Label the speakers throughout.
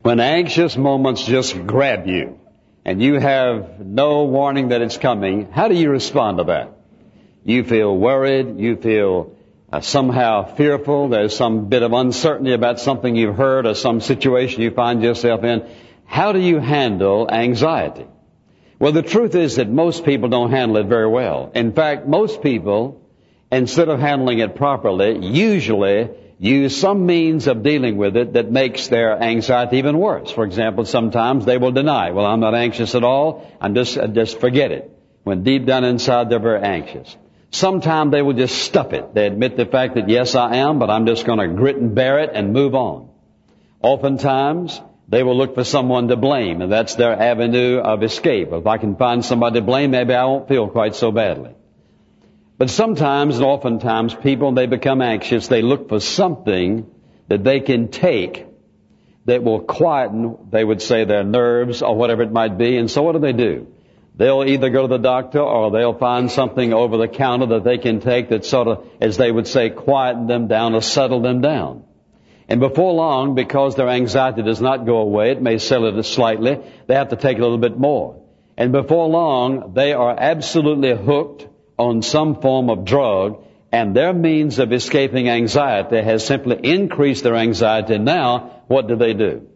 Speaker 1: When anxious moments just grab you and you have no warning that it's coming, how do you respond to that? You feel worried, you feel somehow fearful, there's some bit of uncertainty about something you've heard or some situation you find yourself in. How do you handle anxiety? Well, the truth is that most people don't handle it very well. In fact, most people, instead of handling it properly, usually use some means of dealing with it that makes their anxiety even worse. For example, sometimes they will deny, well, I'm not anxious at all, just forget it, when deep down inside they're very anxious. Sometimes they will just stuff it. They admit the fact that, yes, I am, but I'm just going to grit and bear it and move on. Oftentimes, they will look for someone to blame, and that's their avenue of escape. If I can find somebody to blame, maybe I won't feel quite so badly. But sometimes and oftentimes people, when they become anxious, they look for something that they can take that will quieten, they would say, their nerves or whatever it might be. And so what do? They'll either go to the doctor or they'll find something over the counter that they can take that sort of, as they would say, quieten them down or settle them down. And before long, because their anxiety does not go away, it may settle it slightly, they have to take a little bit more. And before long, they are absolutely hooked on some form of drug, and their means of escaping anxiety has simply increased their anxiety. Now, what do?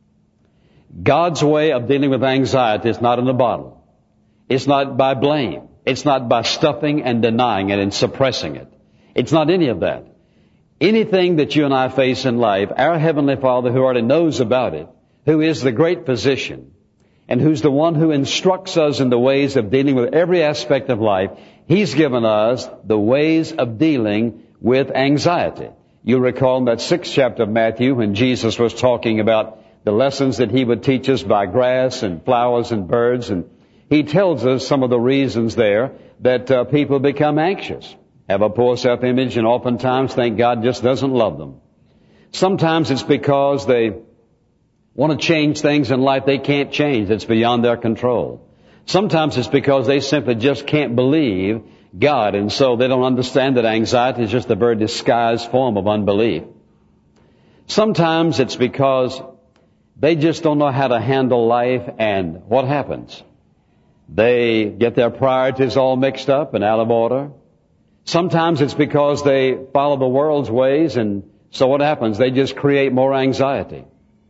Speaker 1: God's way of dealing with anxiety is not in a bottle. It's not by blame. It's not by stuffing and denying it and suppressing it. It's not any of that. Anything that you and I face in life, our Heavenly Father, who already knows about it, who is the great physician, and who's the one who instructs us in the ways of dealing with every aspect of life, He's given us the ways of dealing with anxiety. You'll recall in that 6th chapter of Matthew when Jesus was talking about the lessons that He would teach us by grass and flowers and birds, and He tells us some of the reasons there that people become anxious, have a poor self-image, and oftentimes think God just doesn't love them. Sometimes it's because they want to change things in life they can't change. It's beyond their control. Sometimes it's because they simply just can't believe God, and so they don't understand that anxiety is just a very disguised form of unbelief. Sometimes it's because they just don't know how to handle life, and what happens? They get their priorities all mixed up and out of order. Sometimes it's because they follow the world's ways, and so what happens? They just create more anxiety.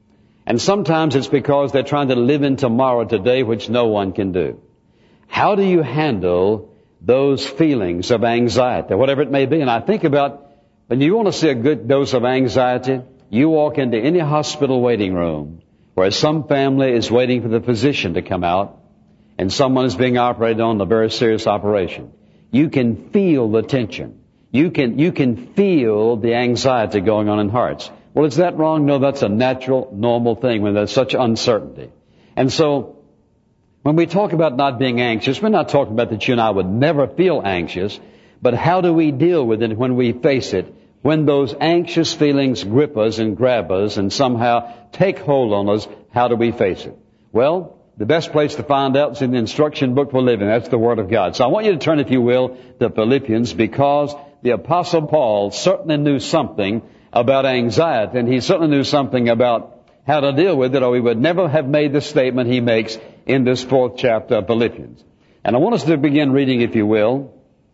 Speaker 1: And sometimes it's because they're trying to live in tomorrow today, which no one can do. How do you handle those feelings of anxiety, whatever it may be? And I think about, when you want to see a good dose of anxiety, you walk into any hospital waiting room where some family is waiting for the physician to come out and someone is being operated on, a very serious operation. You can feel the tension. You can feel the anxiety going on in hearts. Well, is that wrong? No, that's a natural, normal thing when there's such uncertainty. And so, when we talk about not being anxious, we're not talking about that you and I would never feel anxious, but how do we deal with it when we face it, when those anxious feelings grip us and grab us and somehow take hold on us, how do we face it? Well, the best place to find out is in the instruction book for living. That's the Word of God. So I want you to turn, if you will, to Philippians, because the Apostle Paul certainly knew something about anxiety, and he certainly knew something about how to deal with it, or he would never have made the statement he makes in this 4th chapter of Philippians. And I want us to begin reading, if you will,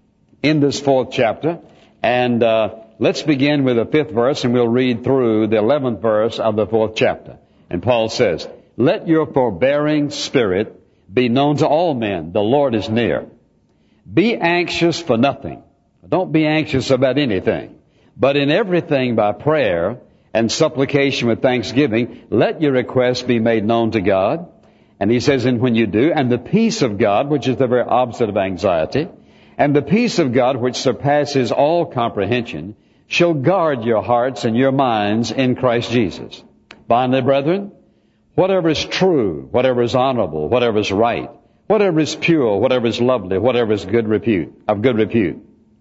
Speaker 1: in this 4th chapter, and let's begin with the 5th verse, and we'll read through the 11th verse of the 4th chapter. And Paul says, "Let your forbearing spirit be known to all men. The Lord is near. Be anxious for nothing." Don't be anxious about anything. "But in everything by prayer and supplication with thanksgiving, let your requests be made known to God." And he says, and when you do, "and the peace of God," which is the very opposite of anxiety, "and the peace of God which surpasses all comprehension, shall guard your hearts and your minds in Christ Jesus. Finally, brethren, whatever is true, whatever is honorable, whatever is right, whatever is pure, whatever is lovely, whatever is of good repute.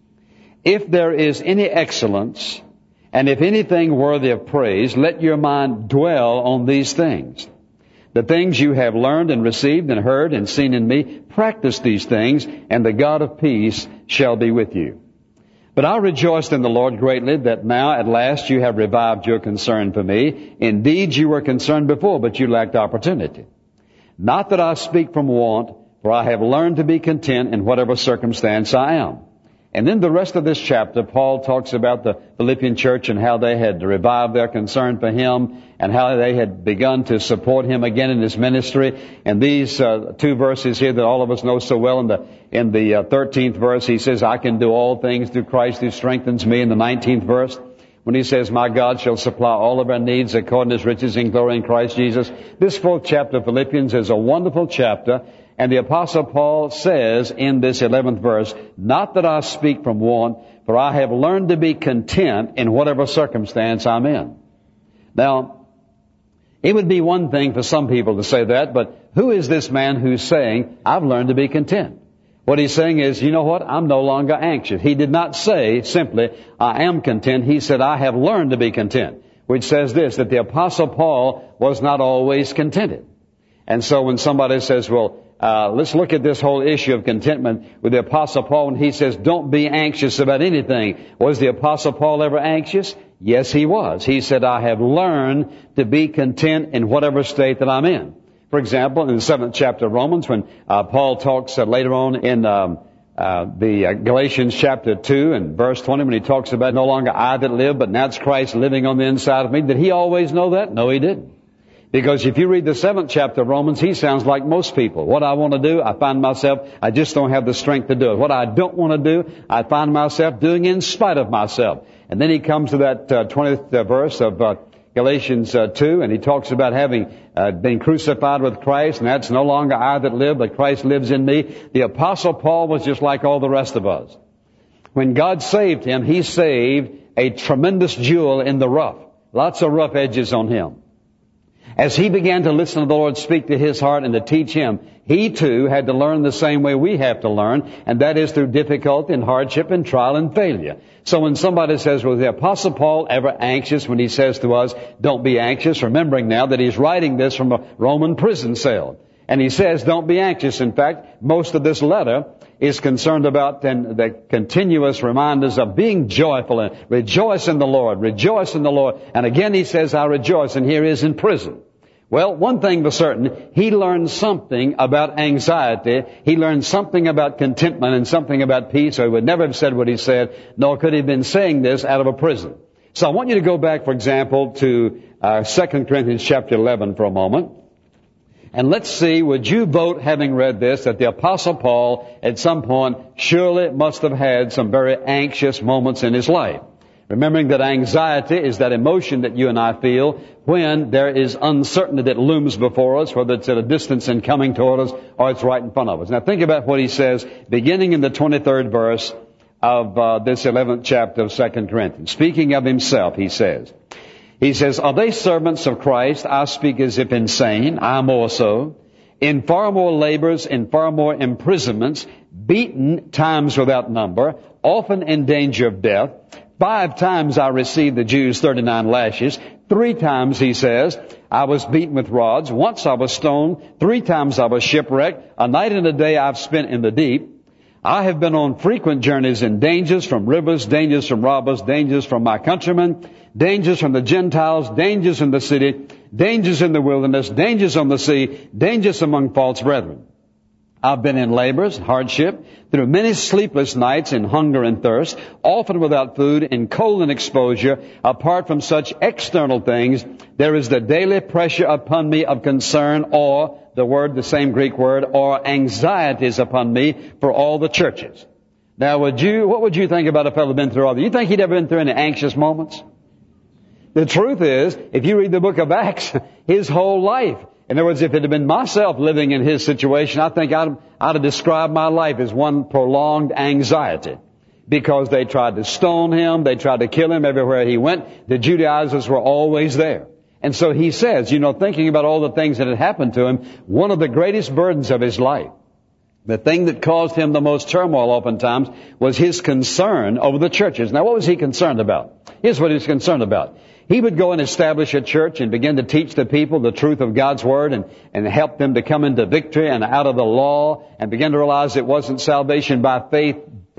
Speaker 1: If there is any excellence, and if anything worthy of praise, let your mind dwell on these things. The things you have learned and received and heard and seen in me, practice these things, and the God of peace shall be with you. But I rejoiced in the Lord greatly that now at last you have revived your concern for me. Indeed, you were concerned before, but you lacked opportunity. Not that I speak from want, for I have learned to be content in whatever circumstance I am. And then the rest of this chapter, Paul talks about the Philippian church and how they had revived their concern for him and how they had begun to support him again in his ministry. And these two verses here that all of us know so well, in the 13th verse, he says, I can do all things through Christ who strengthens me. In the 19th verse, when he says, my God shall supply all of our needs according to his riches in glory in Christ Jesus. This 4th chapter of Philippians is a wonderful chapter. And the Apostle Paul says in this 11th verse, not that I speak from want, for I have learned to be content in whatever circumstance I'm in. Now, it would be one thing for some people to say that, but who is this man who's saying, I've learned to be content? What he's saying is, you know what, I'm no longer anxious. He did not say simply, I am content. He said, I have learned to be content, which says this, that the Apostle Paul was not always contented. And so when somebody says, well, let's look at this whole issue of contentment with the Apostle Paul when he says, don't be anxious about anything. Was the Apostle Paul ever anxious? Yes, he was. He said, I have learned to be content in whatever state that I'm in. For example, in the 7th chapter of Romans, when Paul talks later on in the Galatians chapter 2 and verse 20, when he talks about no longer I that live, but now it's Christ living on the inside of me. Did he always know that? No, he didn't. Because if you read the 7th chapter of Romans, he sounds like most people. What I want to do, I find myself, I just don't have the strength to do it. What I don't want to do, I find myself doing in spite of myself. And then he comes to that 20th verse of Galatians 2, and he talks about having been crucified with Christ, and that's no longer I that live, but Christ lives in me. The Apostle Paul was just like all the rest of us. When God saved him, he saved a tremendous jewel in the rough. Lots of rough edges on him. As he began to listen to the Lord speak to his heart and to teach him, he too had to learn the same way we have to learn, and that is through difficulty and hardship and trial and failure. So when somebody says, was the Apostle Paul ever anxious when he says to us, don't be anxious, remembering now that he's writing this from a Roman prison cell. And he says, don't be anxious. In fact, most of this letter is concerned about the continuous reminders of being joyful and rejoice in the Lord, rejoice in the Lord. And again he says, I rejoice, and here he is in prison. Well, one thing for certain, he learned something about anxiety. He learned something about contentment and something about peace, or he would never have said what he said, nor could he have been saying this out of a prison. So I want you to go back, for example, to 2 Corinthians chapter 11 for a moment. And let's see, would you vote, having read this, that the Apostle Paul at some point surely must have had some very anxious moments in his life. Remembering that anxiety is that emotion that you and I feel when there is uncertainty that looms before us, whether it's at a distance and coming toward us or it's right in front of us. Now think about what he says, beginning in the 23rd verse of this 11th chapter of 2 Corinthians. Speaking of himself, he says, are they servants of Christ? I speak as if insane, I more so. In far more labors, in far more imprisonments, beaten times without number, often in danger of death. 5 times I received the Jews 39 lashes. 3 times, he says, I was beaten with rods. Once I was stoned. 3 times I was shipwrecked. A night and a day I've spent in the deep. I have been on frequent journeys in dangers from rivers, dangers from robbers, dangers from my countrymen, dangers from the Gentiles, dangers in the city, dangers in the wilderness, dangers on the sea, dangers among false brethren. I've been in labors, hardship, through many sleepless nights in hunger and thirst, often without food, in cold and exposure. Apart from such external things, there is the daily pressure upon me of concern, or the same Greek word, or anxieties upon me for all the churches. Now what would you think about a fellow been through all that? You think he'd ever been through any anxious moments? The truth is, if you read the book of Acts, his whole life, in other words, if it had been myself living in his situation, I think I'd have described my life as one prolonged anxiety. Because they tried to stone him, they tried to kill him everywhere he went. The Judaizers were always there. And so he says, thinking about all the things that had happened to him, one of the greatest burdens of his life, the thing that caused him the most turmoil oftentimes, was his concern over the churches. Now, what was he concerned about? Here's what he was concerned about. He would go and establish a church and begin to teach the people the truth of God's Word and help them to come into victory and out of the law and begin to realize it wasn't salvation by faith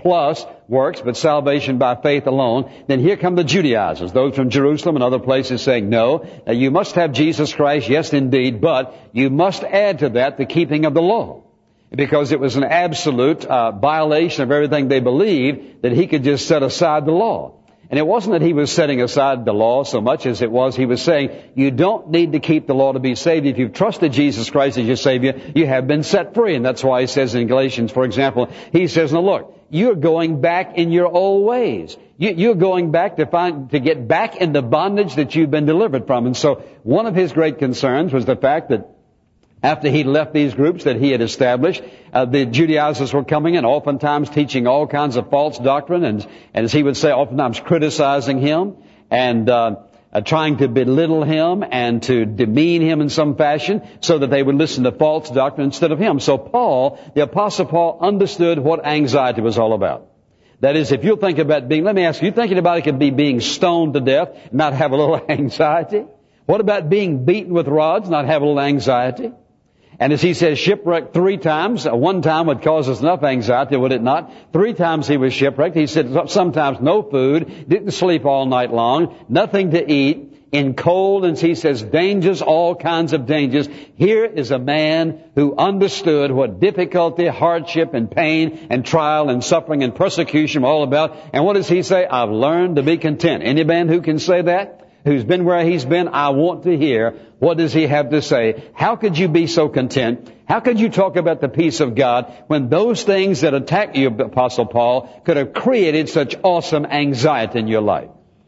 Speaker 1: plus works, but salvation by faith alone. Then here come the Judaizers, those from Jerusalem and other places saying, no, you must have Jesus Christ, yes indeed, but you must add to that the keeping of the law. Because it was an absolute violation of everything they believed that he could just set aside the law. And it wasn't that he was setting aside the law so much as it was he was saying, you don't need to keep the law to be saved. If you've trusted Jesus Christ as your Savior, you have been set free. And that's why he says in Galatians, for example, he says, now look, you're going back in your old ways. You're going back to get back in the bondage that you've been delivered from. And so one of his great concerns was the fact that after he left these groups that he had established, the Judaizers were coming in, oftentimes teaching all kinds of false doctrine, and as he would say, oftentimes criticizing him, and trying to belittle him and to demean him in some fashion, so that they would listen to false doctrine instead of him. So Paul, the Apostle Paul, understood what anxiety was all about. That is, if you think about let me ask you, thinking about it could be being stoned to death, not have a little anxiety? What about being beaten with rods, not have a little anxiety? And as he says, shipwrecked 3 times. One time would cause us enough anxiety, would it not? 3 times he was shipwrecked. He said sometimes no food, didn't sleep all night long, nothing to eat, in cold, and he says dangers, all kinds of dangers. Here is a man who understood what difficulty, hardship, and pain, and trial, and suffering, and persecution were all about. And what does he say? I've learned to be content. Any man who can say that? Who's been where he's been, I want to hear. What does he have to say? How could you be so content? How could you talk about the peace of God when those things that attack you, Apostle Paul, could have created such awesome anxiety in your life?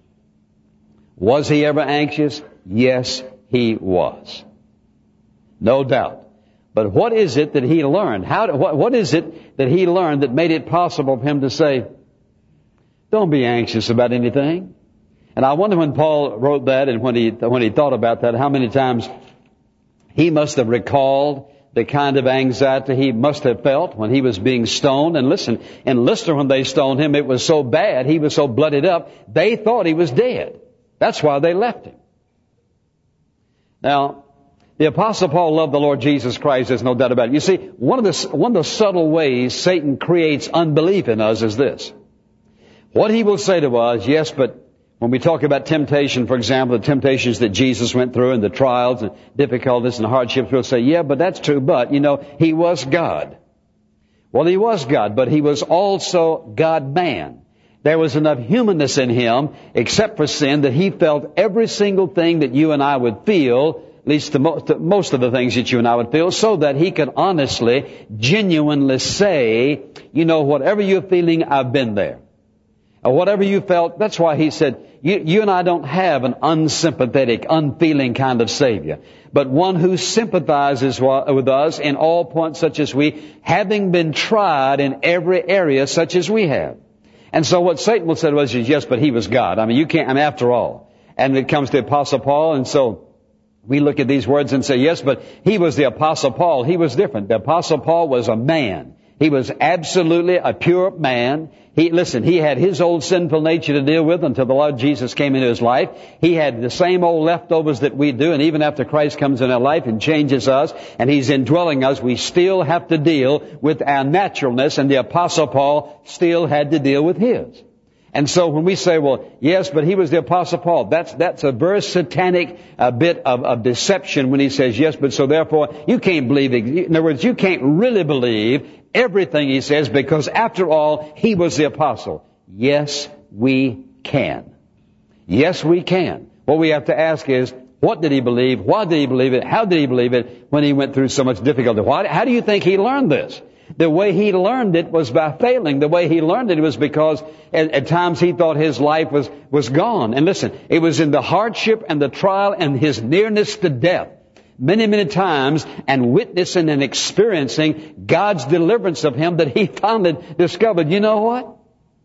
Speaker 1: Was he ever anxious? Yes, he was. No doubt. But what is it that he learned? What is it that he learned that made it possible for him to say, don't be anxious about anything? And I wonder when Paul wrote that and when he thought about that, how many times he must have recalled the kind of anxiety he must have felt when he was being stoned. And listen, in Lystra when they stoned him, it was so bad, he was so bloodied up, they thought he was dead. That's why they left him. Now, the Apostle Paul loved the Lord Jesus Christ, there's no doubt about it. You see, one of the subtle ways Satan creates unbelief in us is this. What he will say to us, yes, but when we talk about temptation, for example, the temptations that Jesus went through and the trials and difficulties and hardships, we'll say, yeah, but that's true. But, he was God. Well, he was God, but he was also God-man. There was enough humanness in him, except for sin, that he felt every single thing that you and I would feel, at least most of the things that you and I would feel, so that he could honestly, genuinely say, whatever you're feeling, I've been there. Or whatever you felt, that's why he said, you and I don't have an unsympathetic, unfeeling kind of Savior, but one who sympathizes with us in all points such as we, having been tried in every area such as we have. And so what Satan will say to us is, yes, but he was God. After all. And it comes to the Apostle Paul, and so we look at these words and say, yes, but he was the Apostle Paul. He was different. The Apostle Paul was a man. He was absolutely a pure man. He had his old sinful nature to deal with until the Lord Jesus came into his life. He had the same old leftovers that we do, and even after Christ comes in our life and changes us, and he's indwelling us, we still have to deal with our naturalness, and the Apostle Paul still had to deal with his. And so when we say, well, yes, but he was the Apostle Paul, that's a very satanic bit of deception when he says, yes, but so therefore you can't believe it. In other words, you can't really believe everything he says because after all, he was the apostle. Yes, we can. Yes, we can. What we have to ask is, what did he believe? Why did he believe it? How did he believe it when he went through so much difficulty? How do you think he learned this? The way he learned it was by failing. The way he learned it was because at times he thought his life was gone. And listen, it was in the hardship and the trial and his nearness to death many, many times and witnessing and experiencing God's deliverance of him that he finally discovered, you know what?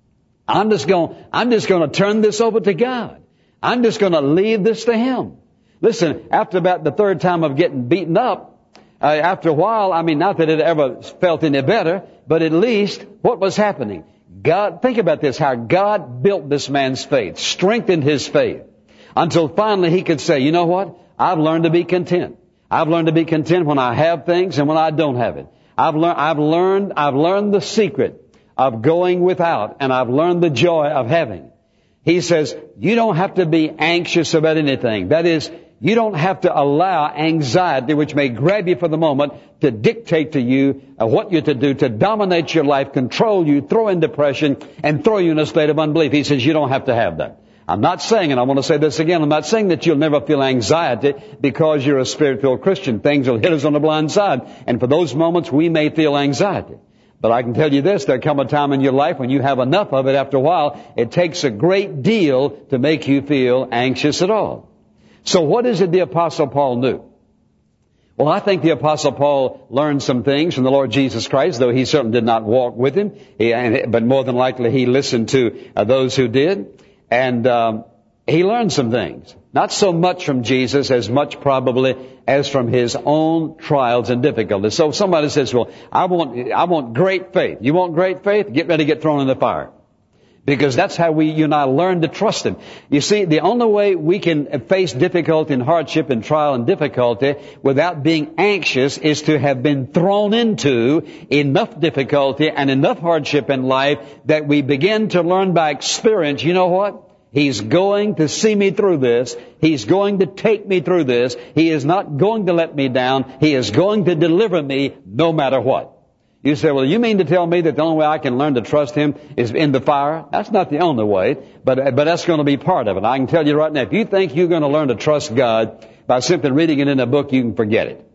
Speaker 1: I'm just going to turn this over to God. I'm just going to leave this to him. Listen, after about the 3rd time of getting beaten up, after a while, not that it ever felt any better, but at least what was happening? God, think about this, how God built this man's faith, strengthened his faith, until finally he could say, you know what? I've learned to be content. I've learned to be content when I have things and when I don't have it. I've learned the secret of going without, and I've learned the joy of having. He says, you don't have to be anxious about anything. That is, you don't have to allow anxiety, which may grab you for the moment, to dictate to you what you're to do, to dominate your life, control you, throw in depression, and throw you in a state of unbelief. He says you don't have to have that. I'm not saying, and I want to say this again, I'm not saying that you'll never feel anxiety because you're a Spirit-filled Christian. Things will hit us on the blind side. And for those moments, we may feel anxiety. But I can tell you this, there'll come a time in your life when you have enough of it. After a while, it takes a great deal to make you feel anxious at all. So what is it the Apostle Paul knew? Well, I think the Apostle Paul learned some things from the Lord Jesus Christ, though he certainly did not walk with him. But more than likely he listened to those who did. And he learned some things. Not so much from Jesus as much probably as from his own trials and difficulties. So somebody says, well, I want great faith. You want great faith? Get ready to get thrown in the fire. Because that's how you and I learn to trust Him. You see, the only way we can face difficulty and hardship and trial and difficulty without being anxious is to have been thrown into enough difficulty and enough hardship in life that we begin to learn by experience, you know what? He's going to see me through this. He's going to take me through this. He is not going to let me down. He is going to deliver me no matter what. You say, well, you mean to tell me that the only way I can learn to trust Him is in the fire? That's not the only way, but that's going to be part of it. I can tell you right now, if you think you're going to learn to trust God by simply reading it in a book, you can forget it.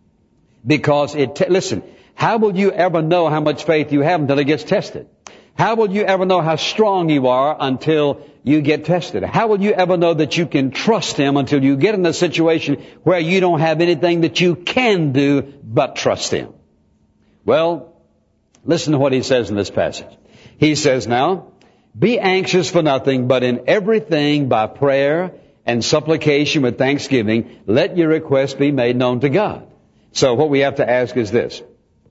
Speaker 1: Because listen, how will you ever know how much faith you have until it gets tested? How will you ever know how strong you are until you get tested? How will you ever know that you can trust Him until you get in a situation where you don't have anything that you can do but trust Him? Well, listen to what he says in this passage. He says now, be anxious for nothing, but in everything by prayer and supplication with thanksgiving, let your requests be made known to God. So what we have to ask is this.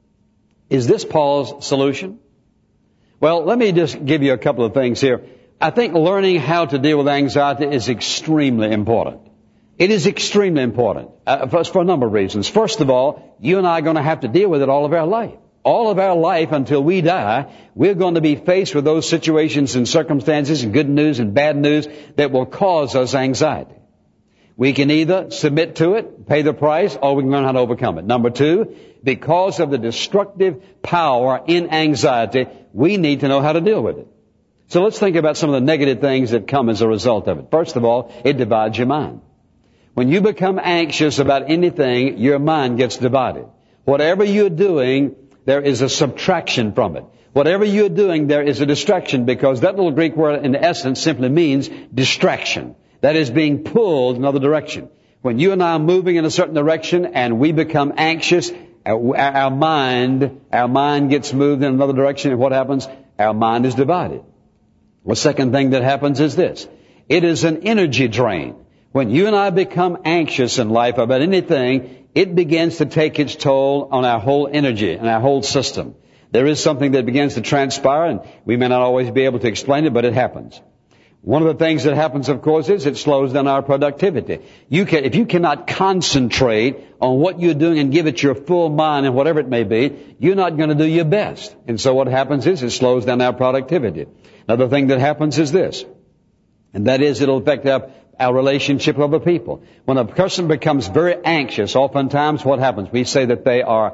Speaker 1: Is this Paul's solution? Well, let me just give you a couple of things here. I think learning how to deal with anxiety is extremely important. It is extremely important for a number of reasons. First of all, you and I are going to have to deal with it all of our life. All of our life until we die, we're going to be faced with those situations and circumstances and good news and bad news that will cause us anxiety. We can either submit to it, pay the price, or we can learn how to overcome it. Number two, because of the destructive power in anxiety, we need to know how to deal with it. So let's think about some of the negative things that come as a result of it. First of all, it divides your mind. When you become anxious about anything, your mind gets divided. Whatever you're doing, there is a subtraction from it. Whatever you're doing, there is a distraction, because that little Greek word in essence simply means distraction. That is being pulled in another direction. When you and I are moving in a certain direction and we become anxious, our mind gets moved in another direction, and what happens? Our mind is divided. The second thing that happens is this. It is an energy drain. When you and I become anxious in life about anything, it begins to take its toll on our whole energy and our whole system. There is something that begins to transpire, and we may not always be able to explain it, but it happens. One of the things that happens, of course, is it slows down our productivity. If you cannot concentrate on what you're doing and give it your full mind and whatever it may be, you're not going to do your best. And so what happens is it slows down our productivity. Another thing that happens is this, and that is it'll affect our relationship with other people. When a person becomes very anxious, oftentimes what happens? We say that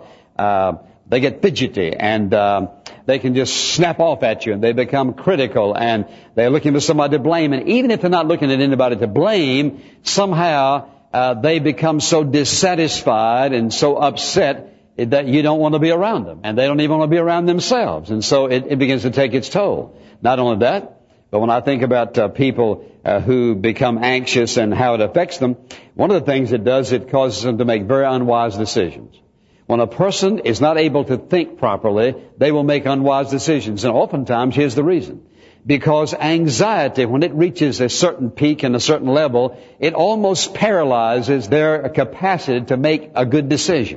Speaker 1: they get fidgety, and they can just snap off at you, and they become critical, and they're looking for somebody to blame. And even if they're not looking at anybody to blame, somehow they become so dissatisfied and so upset that you don't want to be around them, and they don't even want to be around themselves. And so it begins to take its toll. Not only that, but when I think about people who become anxious and how it affects them, one of the things it does, it causes them to make very unwise decisions. When a person is not able to think properly, they will make unwise decisions. And oftentimes, here's the reason. Because anxiety, when it reaches a certain peak and a certain level, it almost paralyzes their capacity to make a good decision.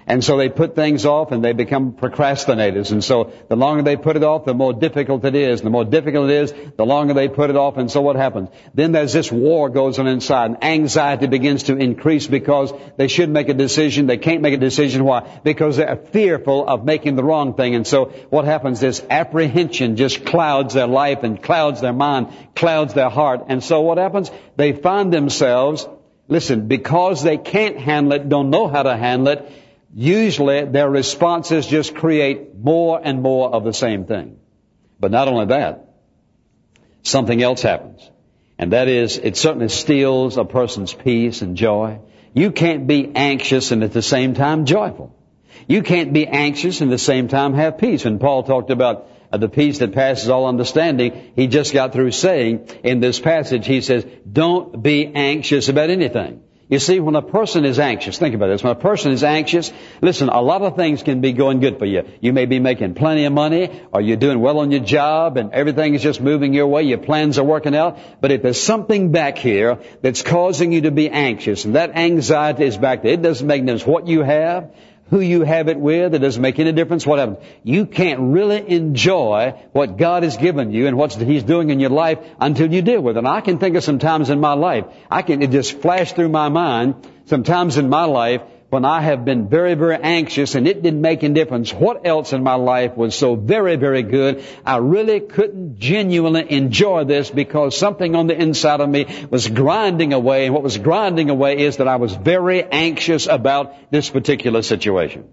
Speaker 1: And so they put things off and they become procrastinators. And so the longer they put it off, the more difficult it is. And the more difficult it is, the longer they put it off. And so what happens? Then there's this war goes on inside, and anxiety begins to increase because they should make a decision. They can't make a decision. Why? Because they're fearful of making the wrong thing. And so what happens is apprehension just clouds their life and clouds their mind, clouds their heart. And so what happens? They find themselves, listen, because they can't handle it, don't know how to handle it, usually their responses just create more and more of the same thing. But not only that, something else happens. And that is, it certainly steals a person's peace and joy. You can't be anxious and at the same time joyful. You can't be anxious and at the same time have peace. When Paul talked about the peace that passes all understanding, he just got through saying in this passage, he says, don't be anxious about anything. You see, when a person is anxious, think about this, when a person is anxious, listen, a lot of things can be going good for you. You may be making plenty of money, or you're doing well on your job, and everything is just moving your way, your plans are working out. But if there's something back here that's causing you to be anxious, and that anxiety is back there, it doesn't make no difference what you have, who you have it with, it doesn't make any difference what happens. You can't really enjoy what God has given you and what He's doing in your life until you deal with it. And I can think of some times in my life, it just flashed through my mind, some times in my life when I have been very, very anxious and it didn't make any difference what else in my life was so very, very good. I really couldn't genuinely enjoy this because something on the inside of me was grinding away. And what was grinding away is that I was very anxious about this particular situation.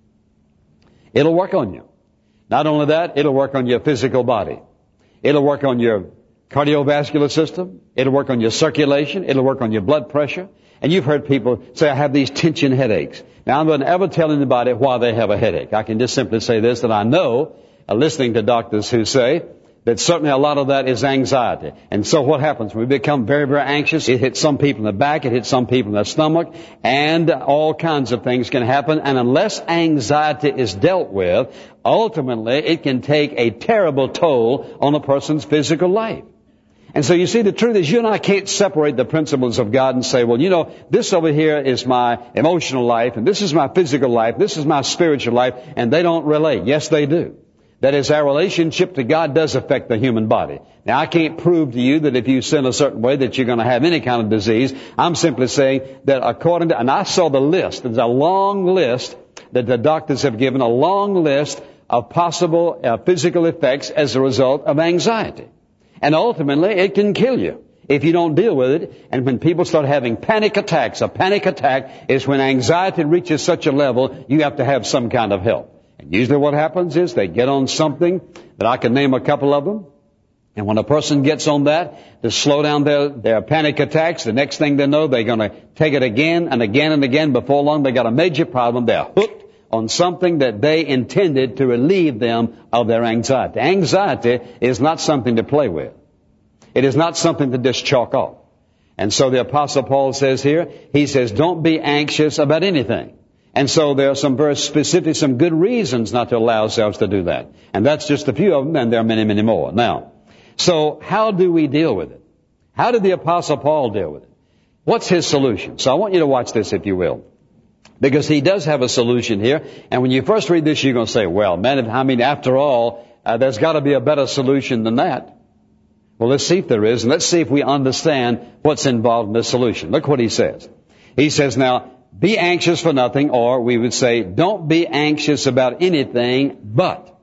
Speaker 1: It'll work on you. Not only that, it'll work on your physical body. It'll work on your cardiovascular system. It'll work on your circulation. It'll work on your blood pressure. And you've heard people say, I have these tension headaches. Now, I'm going to ever tell anybody why they have a headache. I can just simply say this, that I know, listening to doctors who say that certainly a lot of that is anxiety. And so what happens? When we become very, very anxious, it hits some people in the back, it hits some people in the stomach, and all kinds of things can happen. And unless anxiety is dealt with, ultimately it can take a terrible toll on a person's physical life. And so you see, the truth is you and I can't separate the principles of God and say, well, you know, this over here is my emotional life, and this is my physical life, this is my spiritual life, and they don't relate. Yes, they do. That is, our relationship to God does affect the human body. Now, I can't prove to you that if you sin a certain way that you're going to have any kind of disease. I'm simply saying that according to, and I saw the list, there's a long list that the doctors have given, a long list of possible physical effects as a result of anxiety. And ultimately, it can kill you if you don't deal with it. And when people start having panic attacks, a panic attack is when anxiety reaches such a level, you have to have some kind of help. And usually what happens is they get on something that I can name a couple of them. And when a person gets on that to slow down their panic attacks, the next thing they know, they're going to take it again and again and again. Before long, they got a major problem. They're hooked on something that they intended to relieve them of their anxiety. Anxiety is not something to play with. It is not something to just chalk off. And so the Apostle Paul says here, he says, don't be anxious about anything. And so there are some very specific, some good reasons not to allow ourselves to do that. And that's just a few of them, and there are many, many more. Now, so how do we deal with it? How did the Apostle Paul deal with it? What's his solution? So I want you to watch this, if you will. Because he does have a solution here. And when you first read this, you're going to say, well, man, I mean, after all, there's got to be a better solution than that. Well, let's see if there is, and let's see if we understand what's involved in this solution. Look what he says. He says, now, be anxious for nothing, or we would say, don't be anxious about anything, but.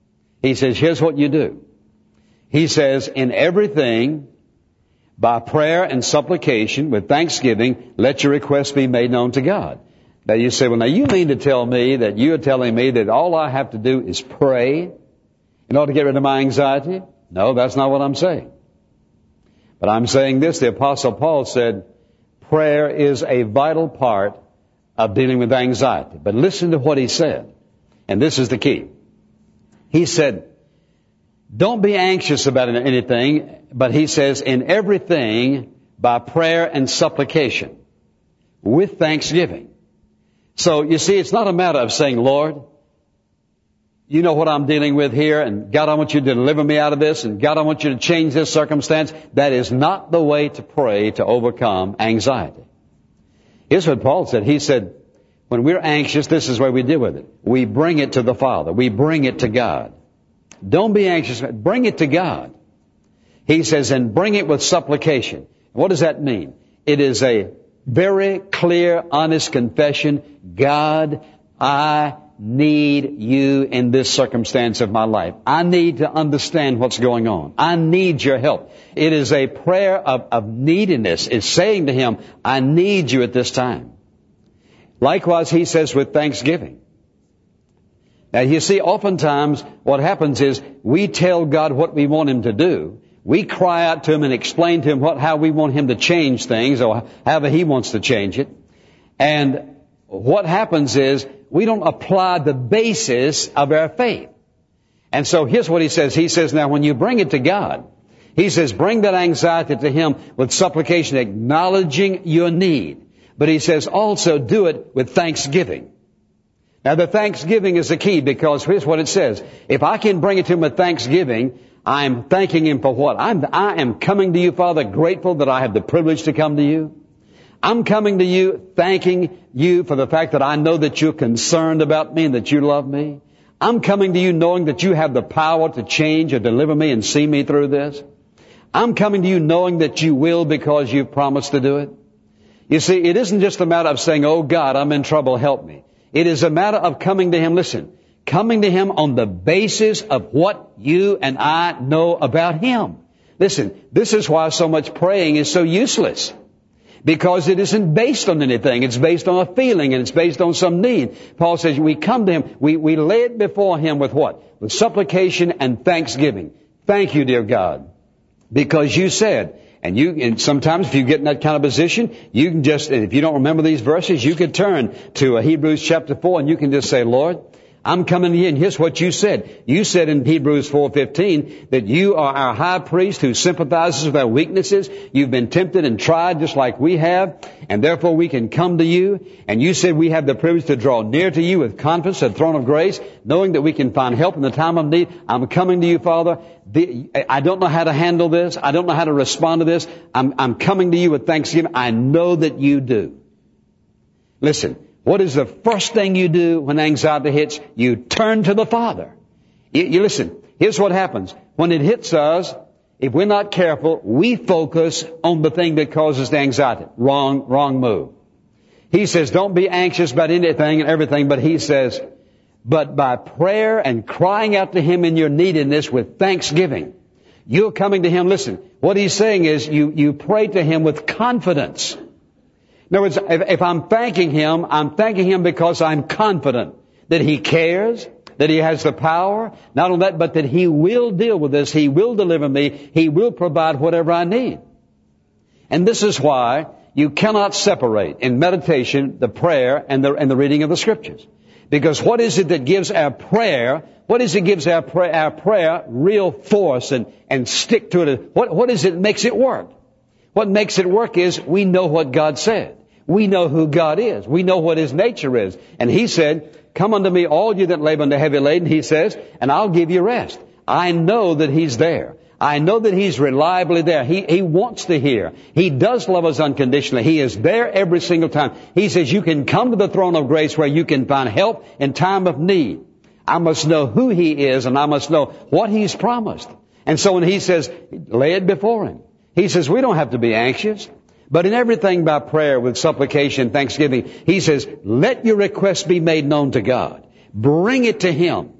Speaker 1: He says, here's what you do. He says, in everything, by prayer and supplication, with thanksgiving, let your requests be made known to God. Now you say, well, now you mean to tell me that you're telling me that all I have to do is pray in order to get rid of my anxiety? No, that's not what I'm saying. But I'm saying this, the Apostle Paul said, prayer is a vital part of dealing with anxiety. But listen to what he said. And this is the key. He said, don't be anxious about anything, but he says, in everything, by prayer and supplication, with thanksgiving. So, you see, it's not a matter of saying, Lord, you know what I'm dealing with here, and God, I want you to deliver me out of this, and God, I want you to change this circumstance. That is not the way to pray to overcome anxiety. Here's what Paul said. He said, When we're anxious, this is where we deal with it. We bring it to the Father. We bring it to God. Don't be anxious. Bring it to God. He says, and bring it with supplication. What does that mean? It is a very clear, honest confession. God, I need you in this circumstance of my life. I need to understand what's going on. I need your help. It is a prayer of neediness. It's saying to Him, I need you at this time. Likewise, He says with thanksgiving. Now, you see, oftentimes what happens is we tell God what we want Him to do. We cry out to Him and explain to Him how we want Him to change things, or however He wants to change it. And what happens is we don't apply the basis of our faith. And so here's what He says. He says, now when you bring it to God, He says, bring that anxiety to Him with supplication, acknowledging your need. But He says also do it with thanksgiving. Now the thanksgiving is the key, because here's what it says. If I can bring it to Him with thanksgiving, I'm thanking Him for what? I am coming to you, Father, grateful that I have the privilege to come to you. I'm coming to you, thanking you for the fact that I know that you're concerned about me and that you love me. I'm coming to you knowing that you have the power to change or deliver me and see me through this. I'm coming to you knowing that you will, because you've promised to do it. You see, it isn't just a matter of saying, oh God, I'm in trouble, help me. It is a matter of coming to Him, listen, coming to Him on the basis of what you and I know about Him. Listen, this is why so much praying is so useless. Because it isn't based on anything. It's based on a feeling, and it's based on some need. Paul says we come to Him, we lay it before Him with what? With supplication and thanksgiving. Thank you, dear God, because you said, and sometimes if you get in that kind of position, you can just, if you don't remember these verses, you could turn to Hebrews chapter 4 and you can just say, Lord, I'm coming to you, and here's what you said. You said in Hebrews 4:15 that you are our high priest who sympathizes with our weaknesses. You've been tempted and tried just like we have, and therefore we can come to you. And you said we have the privilege to draw near to you with confidence at the throne of grace, knowing that we can find help in the time of need. I'm coming to you, Father. I don't know how to handle this. I don't know how to respond to this. I'm coming to you with thanksgiving. I know that you do. Listen. What is the first thing you do when anxiety hits? You turn to the Father. You listen, here's what happens. When it hits us, if we're not careful, we focus on the thing that causes the anxiety. Wrong move. He says, don't be anxious about anything and everything, but He says, but by prayer and crying out to Him in your neediness with thanksgiving, you're coming to Him. Listen, what He's saying is you pray to Him with confidence. In other words, if I'm thanking Him because I'm confident that He cares, that He has the power, not only that, but that He will deal with this, He will deliver me, He will provide whatever I need. And this is why you cannot separate in meditation the prayer and the reading of the Scriptures. Because what is it that gives our prayer, our prayer real force and stick to it? What is it that makes it work? What makes it work is we know what God said. We know who God is. We know what His nature is. And He said, come unto me, all you that labor and are heavy laden, He says, and I'll give you rest. I know that He's there. I know that He's reliably there. He wants to hear. He does love us unconditionally. He is there every single time. He says you can come to the throne of grace where you can find help in time of need. I must know who He is, and I must know what He's promised. And so when He says, lay it before Him, He says we don't have to be anxious. But in everything by prayer with supplication, thanksgiving, He says, let your requests be made known to God. Bring it to Him.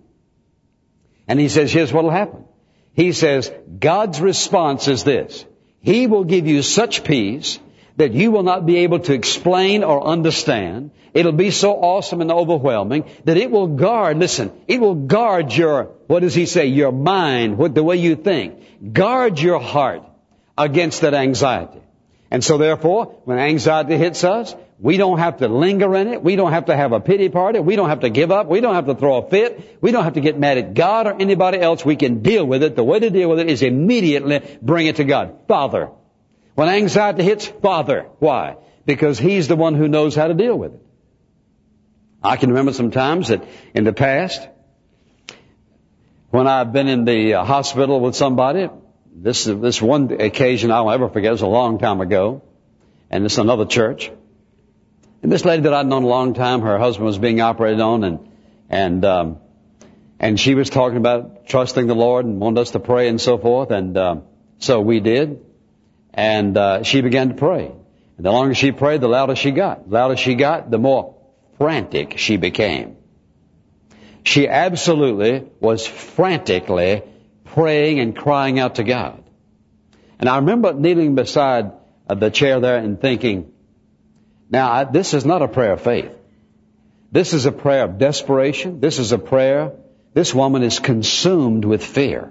Speaker 1: And He says, here's what will happen. He says, God's response is this. He will give you such peace that you will not be able to explain or understand. It'll be so awesome and overwhelming that it will guard, it will guard your, what does He say, your mind, the way you think. Guard your heart against that anxiety. And so therefore, when anxiety hits us, we don't have to linger in it. We don't have to have a pity party. We don't have to give up. We don't have to throw a fit. We don't have to get mad at God or anybody else. We can deal with it. The way to deal with it is immediately bring it to God. Father. When anxiety hits, Father. Why? Because He's the one who knows how to deal with it. I can remember some times that in the past, when I've been in the hospital with somebody, this one occasion I'll never forget, it was a long time ago, and it's another church. And this lady that I'd known a long time, her husband was being operated on, and she was talking about trusting the Lord and wanted us to pray and so forth, and so we did, and she began to pray. And the longer she prayed, the louder she got. The louder she got, the more frantic she became. She absolutely was frantically praying and crying out to God. And I remember kneeling beside the chair there and thinking, now, this is not a prayer of faith. This is a prayer of desperation. This is a prayer. This woman is consumed with fear.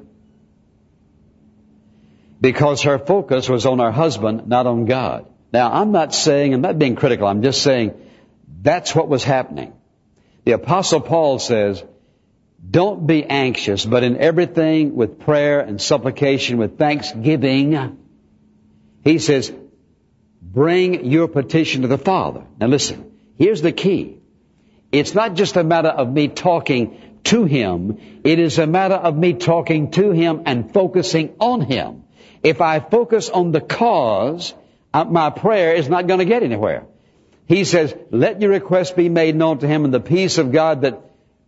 Speaker 1: Because her focus was on her husband, not on God. Now, I'm not being critical. I'm just saying that's what was happening. The Apostle Paul says, don't be anxious, but in everything with prayer and supplication, with thanksgiving, he says, bring your petition to the Father. Now listen, here's the key. It's not just a matter of me talking to Him. It is a matter of me talking to Him and focusing on Him. If I focus on the cause, my prayer is not going to get anywhere. He says, let your request be made known to Him, and the peace of God that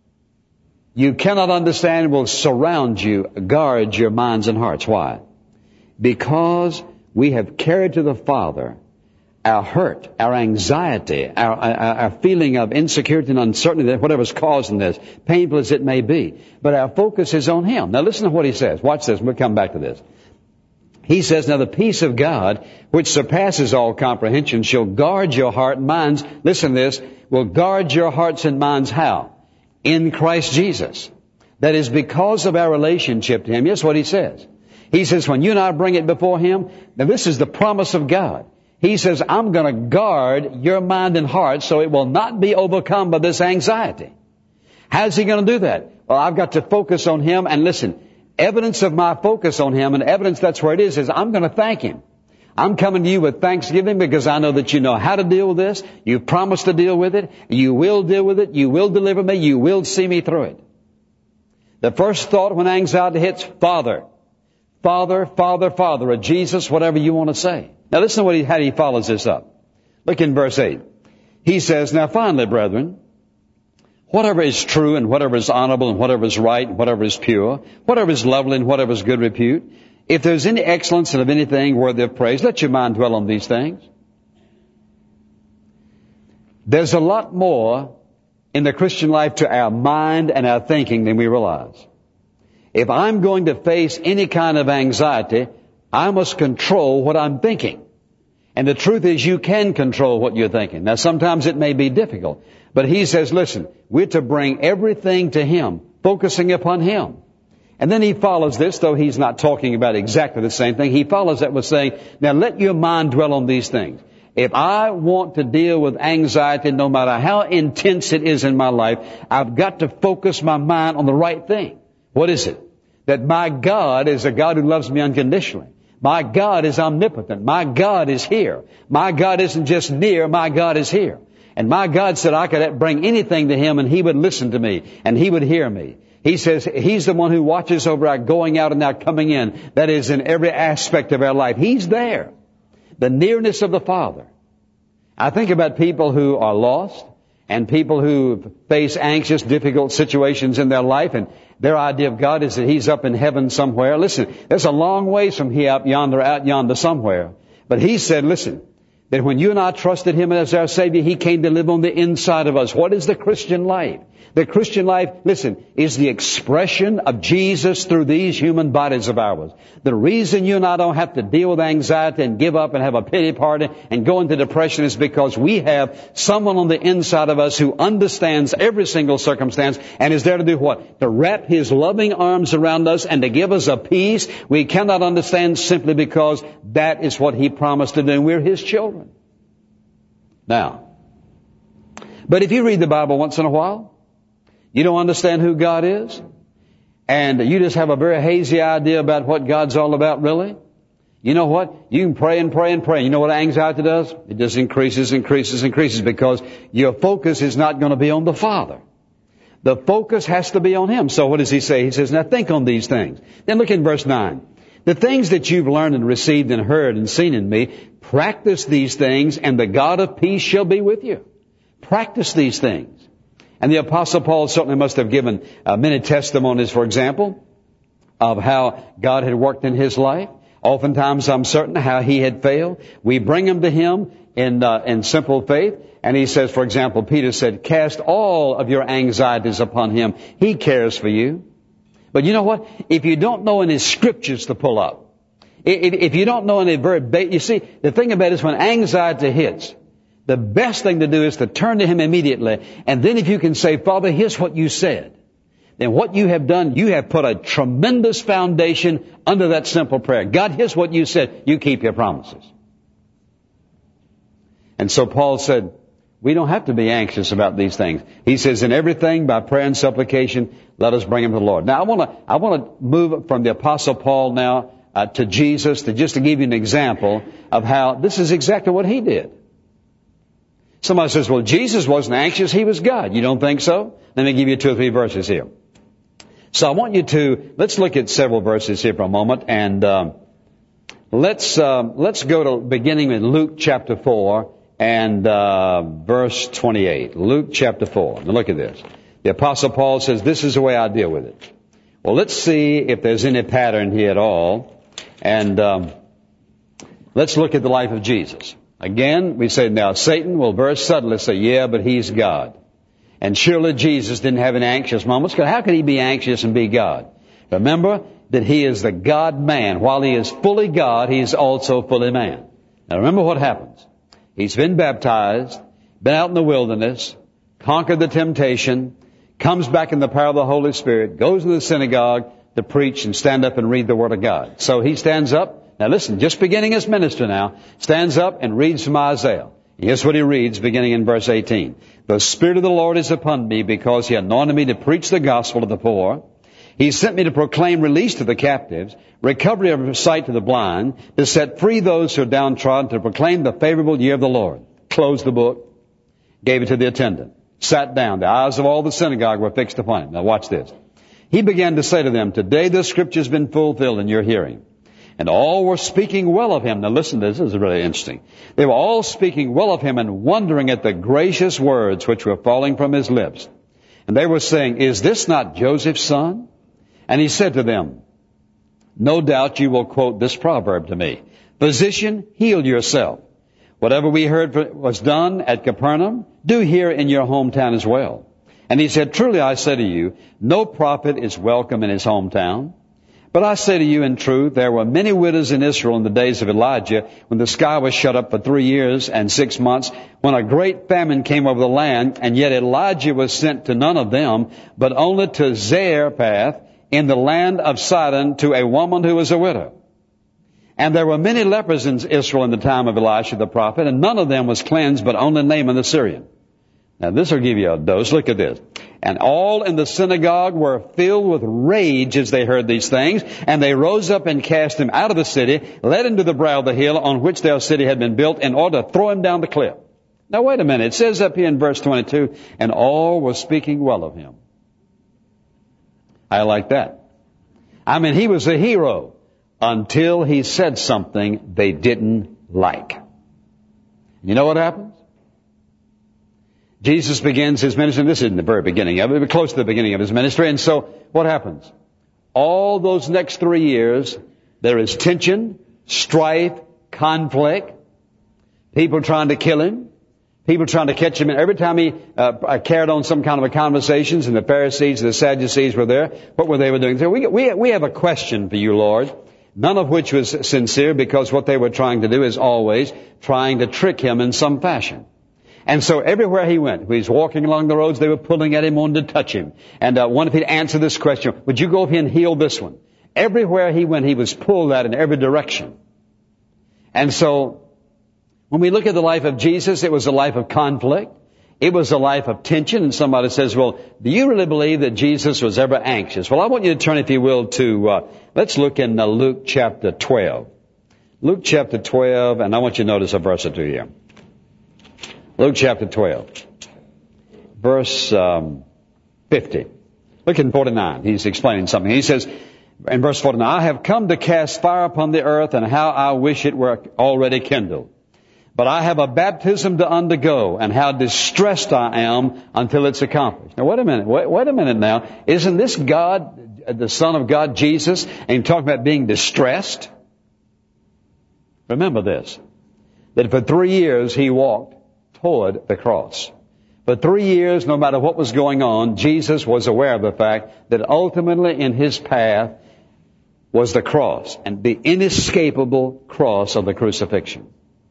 Speaker 1: you cannot understand will surround you, guard your minds and hearts. Why? Because we have carried to the Father our hurt, our anxiety, our feeling of insecurity and uncertainty, whatever's causing this, painful as it may be. But our focus is on Him. Now listen to what he says. Watch this. We'll come back to this. He says, now the peace of God, which surpasses all comprehension, shall guard your heart and minds. Listen to this. Will guard your hearts and minds how? In Christ Jesus. That is because of our relationship to Him. Here's what he says. He says, when you and I bring it before Him, now this is the promise of God. He says, I'm going to guard your mind and heart so it will not be overcome by this anxiety. How's He going to do that? Well, I've got to focus on Him, and listen, evidence of my focus on Him, and evidence that's where it is I'm going to thank Him. I'm coming to you with thanksgiving because I know that you know how to deal with this. You've promised to deal with it. You will deal with it. You will deliver me. You will see me through it. The first thought when anxiety hits, Father. Father, Father, Father, or Jesus, whatever you want to say. Now listen to how he follows this up. Look in verse 8. He says, now finally, brethren, whatever is true and whatever is honorable and whatever is right and whatever is pure, whatever is lovely and whatever is good repute, if there's any excellence and of anything worthy of praise, let your mind dwell on these things. There's a lot more in the Christian life to our mind and our thinking than we realize. If I'm going to face any kind of anxiety, I must control what I'm thinking. And the truth is you can control what you're thinking. Now sometimes it may be difficult, but he says, listen, we're to bring everything to Him, focusing upon Him. And then he follows this, though he's not talking about exactly the same thing. He follows that with saying, now let your mind dwell on these things. If I want to deal with anxiety, no matter how intense it is in my life, I've got to focus my mind on the right thing. What is it? That my God is a God who loves me unconditionally. My God is omnipotent. My God is here. My God isn't just near. My God is here. And my God said I could bring anything to Him and He would listen to me and He would hear me. He says He's the one who watches over our going out and our coming in. That is in every aspect of our life. He's there. The nearness of the Father. I think about people who are lost and people who face anxious, difficult situations in their life, and their idea of God is that He's up in heaven somewhere. Listen, there's a long ways from here out yonder somewhere. But He said, listen, that when you and I trusted Him as our Savior, He came to live on the inside of us. What is the Christian life? The Christian life, listen, is the expression of Jesus through these human bodies of ours. The reason you and I don't have to deal with anxiety and give up and have a pity party and go into depression is because we have someone on the inside of us who understands every single circumstance and is there to do what? To wrap His loving arms around us and to give us a peace we cannot understand simply because that is what He promised to do and we're His children. Now, but if you read the Bible once in a while, you don't understand who God is, and you just have a very hazy idea about what God's all about, really. You know what? You can pray and pray and pray. You know what anxiety does? It just increases because your focus is not going to be on the Father. The focus has to be on Him. So what does He say? He says, now think on these things. Then look in verse 9. The things that you've learned and received and heard and seen in me, practice these things, and the God of peace shall be with you. Practice these things. And the Apostle Paul certainly must have given many testimonies, for example, of how God had worked in his life. Oftentimes, I'm certain, how he had failed. We bring them to him in simple faith. And he says, for example, Peter said, cast all of your anxieties upon him. He cares for you. But you know what? If you don't know any scriptures to pull up, if you don't know any you see, the thing about it is when anxiety hits, the best thing to do is to turn to him immediately. And then if you can say, Father, here's what you said, then what you have done, you have put a tremendous foundation under that simple prayer. God, here's what you said. You keep your promises. And so Paul said, we don't have to be anxious about these things. He says, in everything, by prayer and supplication, let us bring them to the Lord. Now, I want to move from the Apostle Paul now to Jesus, just to give you an example of how this is exactly what he did. Somebody says, well, Jesus wasn't anxious. He was God. You don't think so? Let me give you 2 or 3 verses here. So I want you let's look at several verses here for a moment, and let's go to beginning in Luke chapter 4 and verse 28. Luke chapter 4. Now look at this. The Apostle Paul says, this is the way I deal with it. Well, let's see if there's any pattern here at all, and let's look at the life of Jesus. Again, we say now Satan will very suddenly say, yeah, but he's God. And surely Jesus didn't have any anxious moments. How could he be anxious and be God? Remember that he is the God-man. While he is fully God, he is also fully man. Now remember what happens. He's been baptized, been out in the wilderness, conquered the temptation, comes back in the power of the Holy Spirit, goes to the synagogue to preach and stand up and read the Word of God. So he stands up. Now listen, just beginning his ministry now, stands up and reads from Isaiah. Here's what he reads beginning in verse 18. The Spirit of the Lord is upon me because he anointed me to preach the gospel to the poor. He sent me to proclaim release to the captives, recovery of sight to the blind, to set free those who are downtrodden, to proclaim the favorable year of the Lord. Closed the book, gave it to the attendant, sat down. The eyes of all the synagogue were fixed upon him. Now watch this. He began to say to them, today the scripture has been fulfilled in your hearing. And all were speaking well of him. Now listen to this. This is really interesting. They were all speaking well of him and wondering at the gracious words which were falling from his lips. And they were saying, is this not Joseph's son? And he said to them, no doubt you will quote this proverb to me. Physician, heal yourself. Whatever we heard was done at Capernaum, do here in your hometown as well. And he said, truly I say to you, no prophet is welcome in his hometown. But I say to you in truth, there were many widows in Israel in the days of Elijah, when the sky was shut up for 3 years and 6 months, when a great famine came over the land, and yet Elijah was sent to none of them, but only to Zarephath in the land of Sidon, to a woman who was a widow. And there were many lepers in Israel in the time of Elisha the prophet, and none of them was cleansed, but only Naaman the Syrian. Now this will give you a dose. Look at this. And all in the synagogue were filled with rage as they heard these things. And they rose up and cast him out of the city, led him to the brow of the hill on which their city had been built, in order to throw him down the cliff. Now wait a minute. It says up here in verse 22, and all were speaking well of him. I like that. I mean, he was a hero until he said something they didn't like. You know what happens? Jesus begins his ministry, and this isn't the very beginning of it, but close to the beginning of his ministry. And so what happens? All those next 3 years, there is tension, strife, conflict, people trying to kill him, people trying to catch him. And every time he carried on some kind of a conversations, and the Pharisees and the Sadducees were there, what were they doing? So we have a question for you, Lord, none of which was sincere, because what they were trying to do is always trying to trick him in some fashion. And so everywhere he went, when he was walking along the roads, they were pulling at him, wanting to touch him. And one if he'd answer this question, would you go up here and heal this one? Everywhere he went, he was pulled at in every direction. And so when we look at the life of Jesus, it was a life of conflict. It was a life of tension. And somebody says, well, do you really believe that Jesus was ever anxious? Well, I want you to turn, if you will, to, let's look in Luke chapter 12. Luke chapter 12, and I want you to notice a verse or two here. Luke chapter 12, verse 50. Look in 49. He's explaining something. He says in verse 49, I have come to cast fire upon the earth, and how I wish it were already kindled. But I have a baptism to undergo, and how distressed I am until it's accomplished. Now, wait a minute now. Isn't this God, the Son of God, Jesus, and talking about being distressed? Remember this, that for 3 years he walked toward the cross. For 3 years, no matter what was going on, Jesus was aware of the fact that ultimately in his path was the cross, and the inescapable cross of the crucifixion.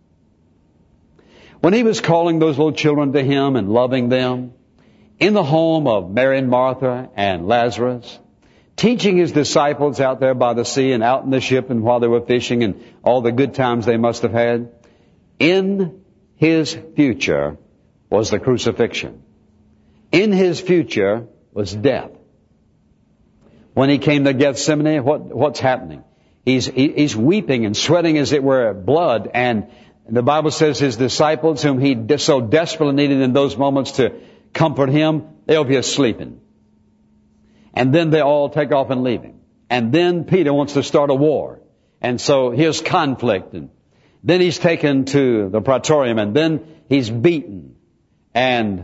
Speaker 1: When he was calling those little children to him and loving them, in the home of Mary and Martha and Lazarus, teaching his disciples out there by the sea and out in the ship and while they were fishing and all the good times they must have had, in his future was the crucifixion. In his future was death. When he came to Gethsemane, what's happening? He's weeping and sweating as it were blood, and the Bible says his disciples, whom he so desperately needed in those moments to comfort him, they'll be sleeping. And then they all take off and leave him. And then Peter wants to start a war. And so here's conflict. And then he's taken to the praetorium, and then he's beaten and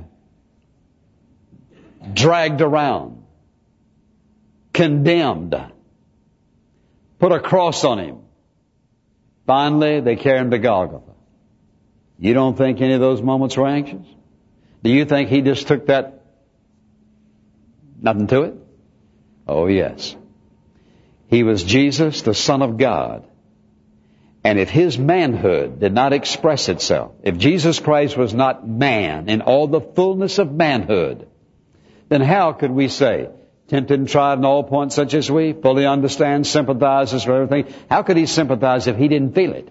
Speaker 1: dragged around, condemned, put a cross on him. Finally, they carry him to Golgotha. You don't think any of those moments were anxious? Do you think he just took that, nothing to it? Oh, yes. He was Jesus, the Son of God. And if his manhood did not express itself, if Jesus Christ was not man in all the fullness of manhood, then how could we say, tempted and tried in all points such as we, fully understand, sympathizes with everything? How could he sympathize if he didn't feel it?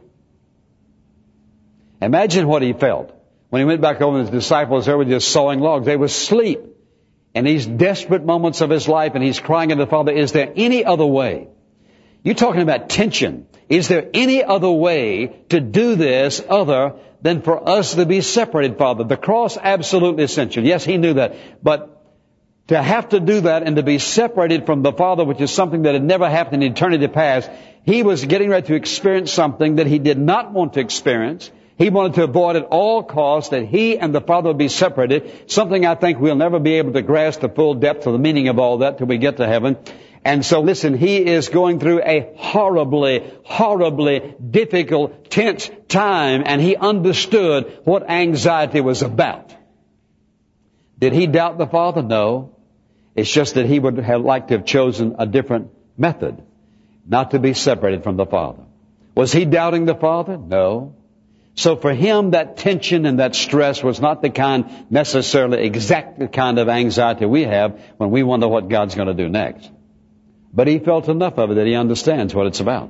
Speaker 1: Imagine what he felt when he went back over his disciples. They were just sawing logs. They were asleep in these desperate moments of his life, and he's crying to the Father, is there any other way? You're talking about tension. Is there any other way to do this other than for us to be separated, Father? The cross, absolutely essential. Yes, he knew that. But to have to do that and to be separated from the Father, which is something that had never happened in eternity past, he was getting ready to experience something that he did not want to experience. He wanted to avoid at all costs that he and the Father would be separated, something I think we'll never be able to grasp the full depth of the meaning of all that till we get to heaven. And so listen, he is going through a horribly, horribly difficult, tense time, and he understood what anxiety was about. Did he doubt the Father? No. It's just that he would have liked to have chosen a different method, not to be separated from the Father. Was he doubting the Father? No. So for him, that tension and that stress was not the kind, necessarily exact the kind of anxiety we have when we wonder what God's going to do next. But he felt enough of it that he understands what it's about.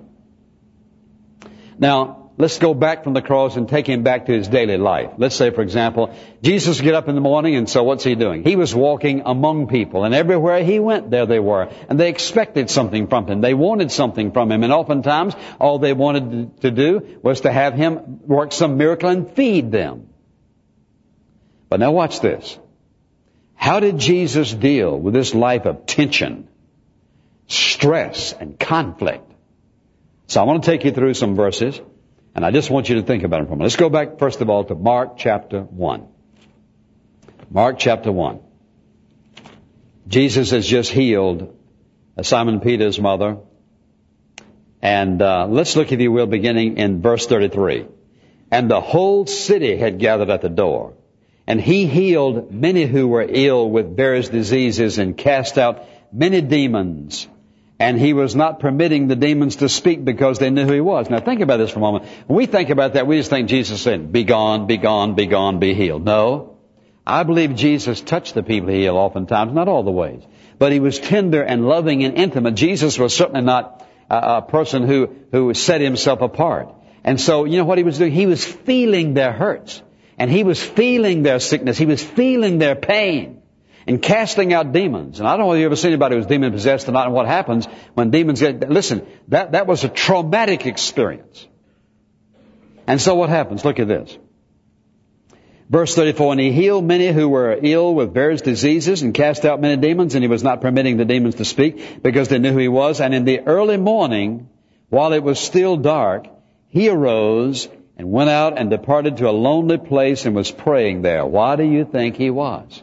Speaker 1: Now, let's go back from the cross and take him back to his daily life. Let's say, for example, Jesus get up in the morning, and so what's he doing? He was walking among people, and everywhere he went, there they were. And they expected something from him. They wanted something from him. And oftentimes, all they wanted to do was to have him work some miracle and feed them. But now watch this. How did Jesus deal with this life of tension, stress, and conflict? So I want to take you through some verses, and I just want you to think about it for a moment. Let's go back, first of all, to Mark chapter 1. Mark chapter 1. Jesus has just healed Simon Peter's mother. And let's look, if you will, beginning in verse 33. And the whole city had gathered at the door. And he healed many who were ill with various diseases and cast out many demons. And he was not permitting the demons to speak because they knew who he was. Now think about this for a moment. When we think about that, we just think Jesus said, be gone, be gone, be gone, be healed. No. I believe Jesus touched the people he healed oftentimes, not all the ways. But he was tender and loving and intimate. Jesus was certainly not a person who set himself apart. And so, you know what he was doing? He was feeling their hurts. And he was feeling their sickness. He was feeling their pain. And casting out demons. And I don't know whether you ever seen anybody who's demon-possessed or not, and what happens when demons get... Listen, that was a traumatic experience. And so what happens? Look at this. Verse 34, and he healed many who were ill with various diseases and cast out many demons, and he was not permitting the demons to speak because they knew who he was. And in the early morning, while it was still dark, he arose and went out and departed to a lonely place and was praying there. Why do you think he was?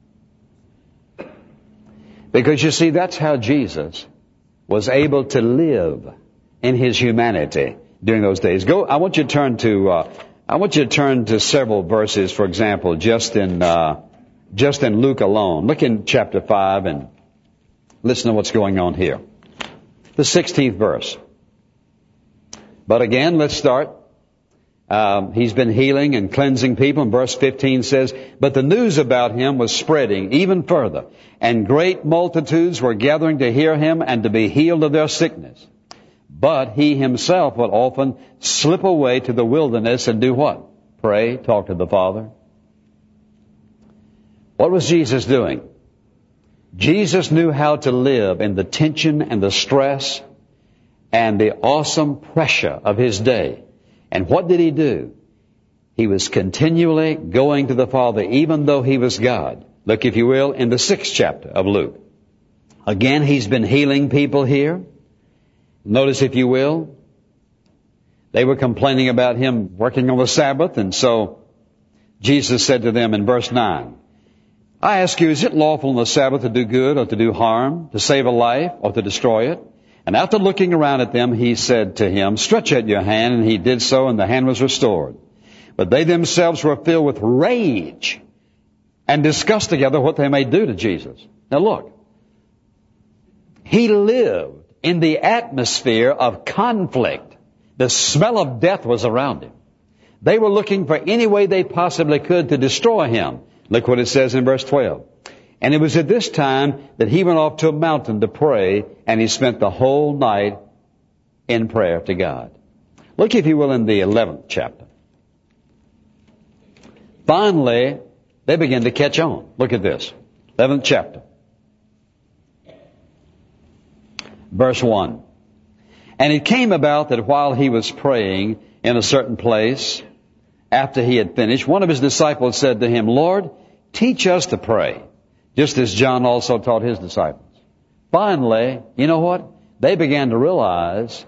Speaker 1: Because you see, that's how Jesus was able to live in his humanity during those days. I want you to turn to several verses, for example, just in Luke alone. Look in chapter 5 and listen to what's going on here. The 16th verse. But again, let's start. He's been healing and cleansing people. And verse 15 says, but the news about him was spreading even further, and great multitudes were gathering to hear him and to be healed of their sickness. But he himself would often slip away to the wilderness and do what? Pray, talk to the Father. What was Jesus doing? Jesus knew how to live in the tension and the stress and the awesome pressure of his day. And what did he do? He was continually going to the Father, even though he was God. Look, if you will, in the 6th chapter of Luke. Again, he's been healing people here. Notice, if you will, they were complaining about him working on the Sabbath, and so Jesus said to them in verse 9, I ask you, is it lawful on the Sabbath to do good or to do harm, to save a life or to destroy it? And after looking around at them, he said to him, stretch out your hand, and he did so, and the hand was restored. But they themselves were filled with rage and discussed together what they may do to Jesus. Now look, he lived in the atmosphere of conflict. The smell of death was around him. They were looking for any way they possibly could to destroy him. Look what it says in verse 12. And it was at this time that he went off to a mountain to pray, and he spent the whole night in prayer to God. Look, if you will, in the 11th chapter. Finally, they begin to catch on. Look at this. 11th chapter. Verse 1. And it came about that while he was praying in a certain place, after he had finished, one of his disciples said to him, Lord, teach us to pray, just as John also taught his disciples. Finally, you know what? They began to realize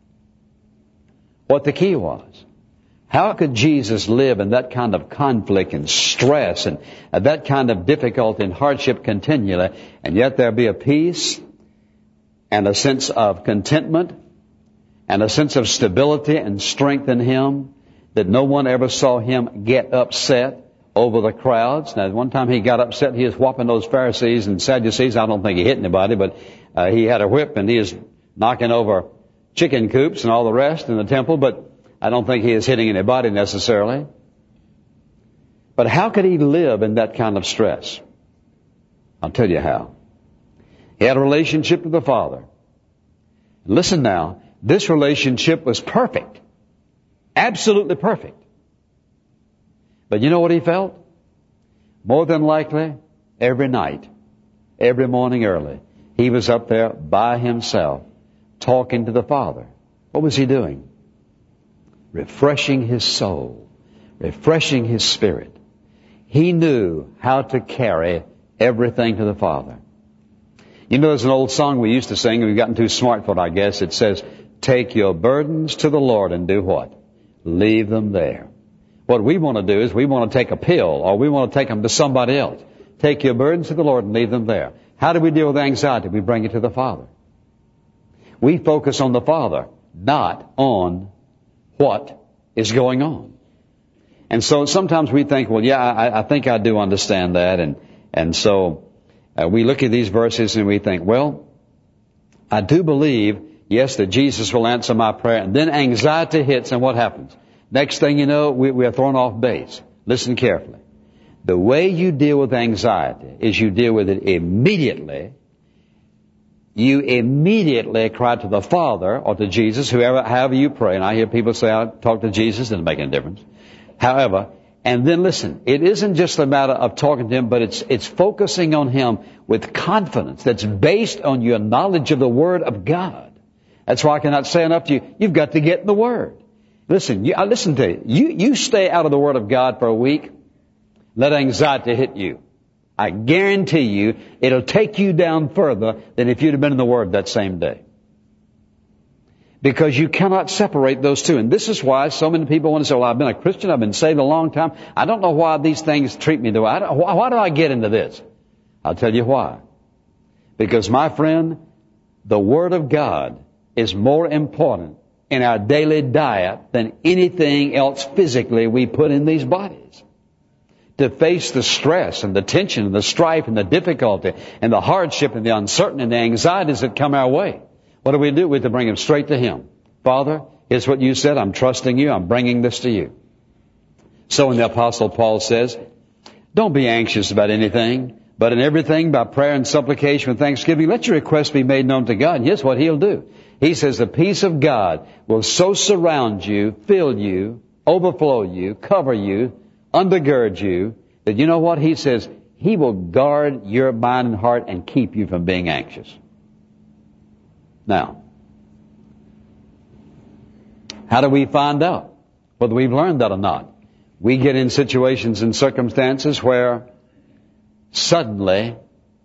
Speaker 1: what the key was. How could Jesus live in that kind of conflict and stress and that kind of difficulty and hardship continually, and yet there be a peace and a sense of contentment and a sense of stability and strength in him, that no one ever saw him get upset over the crowds? Now, one time he got upset, he was whopping those Pharisees and Sadducees. I don't think he hit anybody, but he had a whip and he was knocking over chicken coops and all the rest in the temple, but I don't think he is hitting anybody necessarily. But how could he live in that kind of stress? I'll tell you how. He had a relationship with the Father. Listen now, this relationship was perfect. Absolutely perfect. But you know what he felt? More than likely, every night, every morning early, he was up there by himself, talking to the Father. What was he doing? Refreshing his soul, refreshing his spirit. He knew how to carry everything to the Father. You know, there's an old song we used to sing, and we've gotten too smart for it, I guess. It says, take your burdens to the Lord and do what? Leave them there. What we want to do is we want to take a pill, or we want to take them to somebody else. Take your burdens to the Lord and leave them there. How do we deal with anxiety? We bring it to the Father. We focus on the Father, not on what is going on. And so sometimes we think, well, yeah, I think I do understand that. And so we look at these verses and we think, well, I do believe, yes, that Jesus will answer my prayer. And then anxiety hits, and what happens? Next thing you know, we are thrown off base. Listen carefully. The way you deal with anxiety is you deal with it immediately. You immediately cry to the Father or to Jesus, however you pray. And I hear people say, I talk to Jesus, doesn't make any difference. However, and then listen, it isn't just a matter of talking to Him, but it's focusing on Him with confidence that's based on your knowledge of the Word of God. That's why I cannot say enough to you. You've got to get in the Word. Listen, I listen to you. You stay out of the Word of God for a week, let anxiety hit you. I guarantee you it'll take you down further than if you'd have been in the Word that same day. Because you cannot separate those two. And this is why so many people want to say, well, I've been a Christian, I've been saved a long time. I don't know why these things treat me the way. Why do I get into this? I'll tell you why. Because, my friend, the Word of God is more important in our daily diet than anything else physically we put in these bodies. To face the stress and the tension and the strife and the difficulty and the hardship and the uncertainty and the anxieties that come our way. What do? We have to bring them straight to Him. Father, here's what you said. I'm trusting you. I'm bringing this to you. So when the Apostle Paul says, don't be anxious about anything, but in everything by prayer and supplication with thanksgiving, let your requests be made known to God. And here's what He'll do. He says the peace of God will so surround you, fill you, overflow you, cover you, undergird you, that you know what? He says He will guard your mind and heart and keep you from being anxious. Now, how do we find out whether we've learned that or not? We get in situations and circumstances where suddenly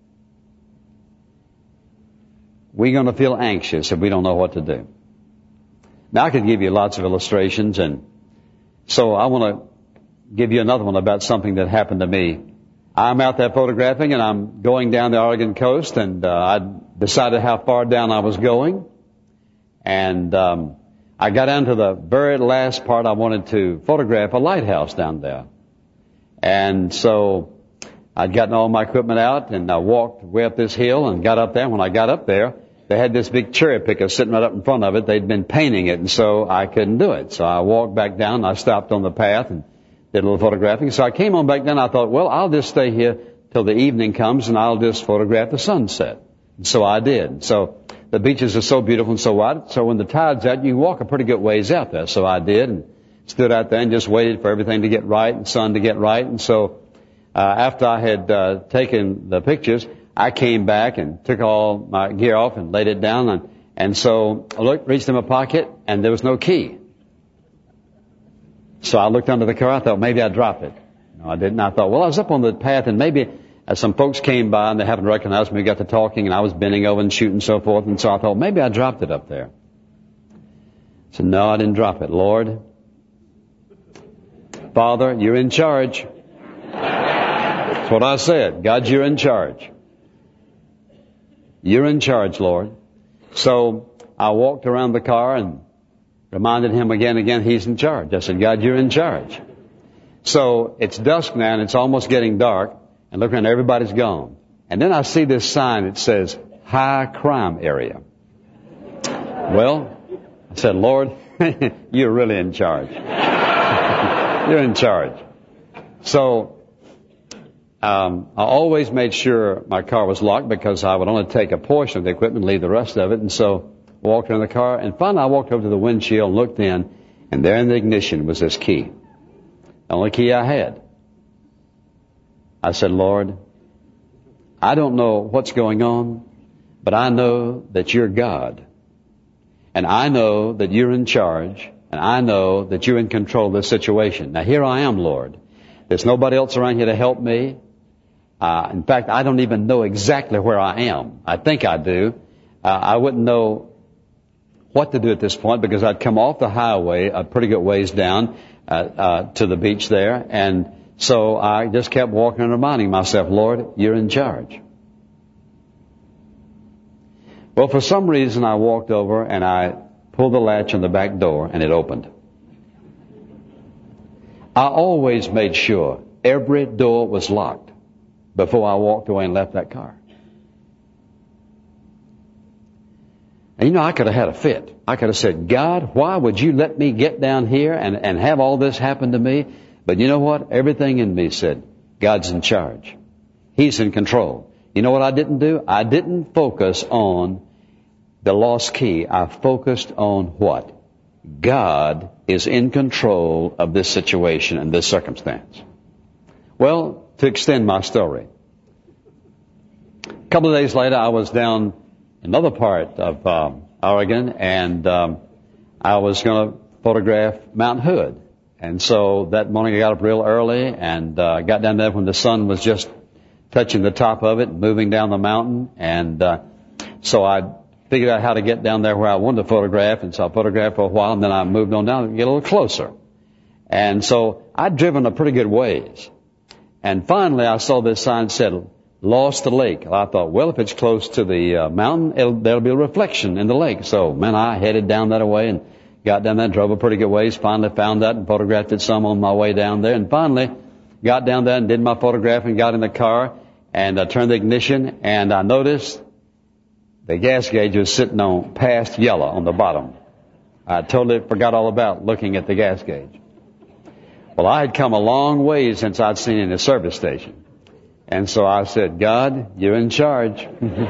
Speaker 1: we're going to feel anxious if we don't know what to do. Now, I could give you lots of illustrations, and so I want to give you another one about something that happened to me. I'm out there photographing, and I'm going down the Oregon coast, and I decided how far down I was going. And I got down to the very last part. I wanted to photograph a lighthouse down there. And so I'd gotten all my equipment out, and I walked way up this hill and got up there. When I got up there, they had this big cherry picker sitting right up in front of it. They'd been painting it, and so I couldn't do it. So I walked back down, and I stopped on the path and did a little photographing. So I came on back down. I thought, well, I'll just stay here till the evening comes, and I'll just photograph the sunset. And so I did. So the beaches are so beautiful and so wide. So when the tide's out, you walk a pretty good ways out there. So I did, and stood out there and just waited for everything to get right and sun to get right. And so after I had taken the pictures, I came back and took all my gear off and laid it down. And so I reached in my pocket, and there was no key. So I looked under the car. I thought maybe I'd drop it. No, I didn't. I thought, well, I was up on the path, and maybe some folks came by, and they happened to recognize me. We got to talking, and I was bending over and shooting and so forth. And so I thought, maybe I dropped it up there. I said, no, I didn't drop it. Lord, Father, you're in charge. That's what I said. God, you're in charge. You're in charge, Lord. So I walked around the car and reminded Him again and again, He's in charge. I said, God, you're in charge. So it's dusk now, and it's almost getting dark, and look around, everybody's gone. And then I see this sign that says, high crime area. Well, I said, Lord, you're really in charge. You're in charge. So I always made sure my car was locked, because I would only take a portion of the equipment and leave the rest of it. And so I walked around the car, and finally I walked over to the windshield and looked in, and there in the ignition was this key. The only key I had. I said, Lord, I don't know what's going on, but I know that you're God. And I know that you're in charge, and I know that you're in control of this situation. Now here I am, Lord. There's nobody else around here to help me. In fact, I don't even know exactly where I am. I think I do. I wouldn't know what to do at this point, because I'd come off the highway a pretty good ways down to the beach there. And so I just kept walking and reminding myself, Lord, you're in charge. Well, for some reason, I walked over and I pulled the latch on the back door, and it opened. I always made sure every door was locked before I walked away and left that car. And you know, I could have had a fit. I could have said, God, why would you let me get down here and have all this happen to me? But you know what? Everything in me said, God's in charge. He's in control. You know what I didn't do? I didn't focus on the lost key. I focused on what? God is in control of this situation and this circumstance. Well, to extend my story, a couple of days later, I was down another part of Oregon, and I was going to photograph Mount Hood. And so that morning I got up real early and got down there when the sun was just touching the top of it, moving down the mountain. And so I figured out how to get down there where I wanted to photograph, and so I photographed for a while, and then I moved on down and get a little closer. And so I'd driven a pretty good ways. And finally I saw this sign that said, Lost the Lake. I thought, well, if it's close to the mountain, there'll be a reflection in the lake. So, man, I headed down that way and got down there, drove a pretty good ways, finally found that and photographed it some on my way down there. And finally got down there and did my photographing, got in the car, and I turned the ignition, and I noticed the gas gauge was sitting on past yellow on the bottom. I totally forgot all about looking at the gas gauge. Well, I had come a long way since I'd seen it in a service station. And so I said, God, you're in charge.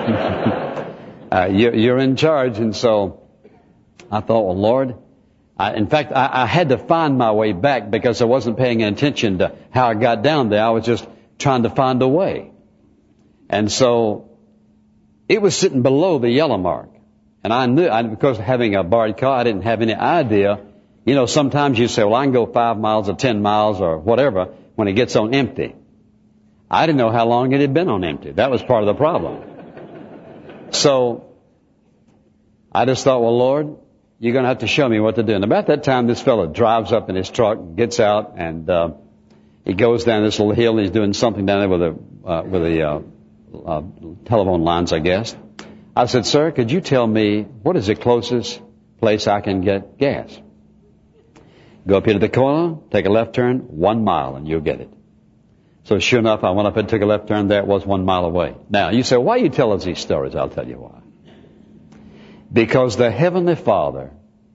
Speaker 1: You're in charge. And so I thought, well, Lord, in fact, I had to find my way back because I wasn't paying attention to how I got down there. I was just trying to find a way. And so it was sitting below the yellow mark. And I knew, because of having a borrowed car, I didn't have any idea. You know, sometimes you say, well, I can go 5 miles or 10 miles or whatever when it gets on empty. I didn't know how long it had been on empty. That was part of the problem. So I just thought, well, Lord, you're going to have to show me what to do. And about that time, this fellow drives up in his truck, gets out, and he goes down this little hill, and he's doing something down there with the telephone lines, I guess. I said, sir, could you tell me what is the closest place I can get gas? Go up here to the corner, take a left turn, 1 mile, and you'll get it. So sure enough, I went up and took a left turn. There it was 1 mile away. Now, you say, why you tell us these stories? I'll tell you why. Because the Heavenly Father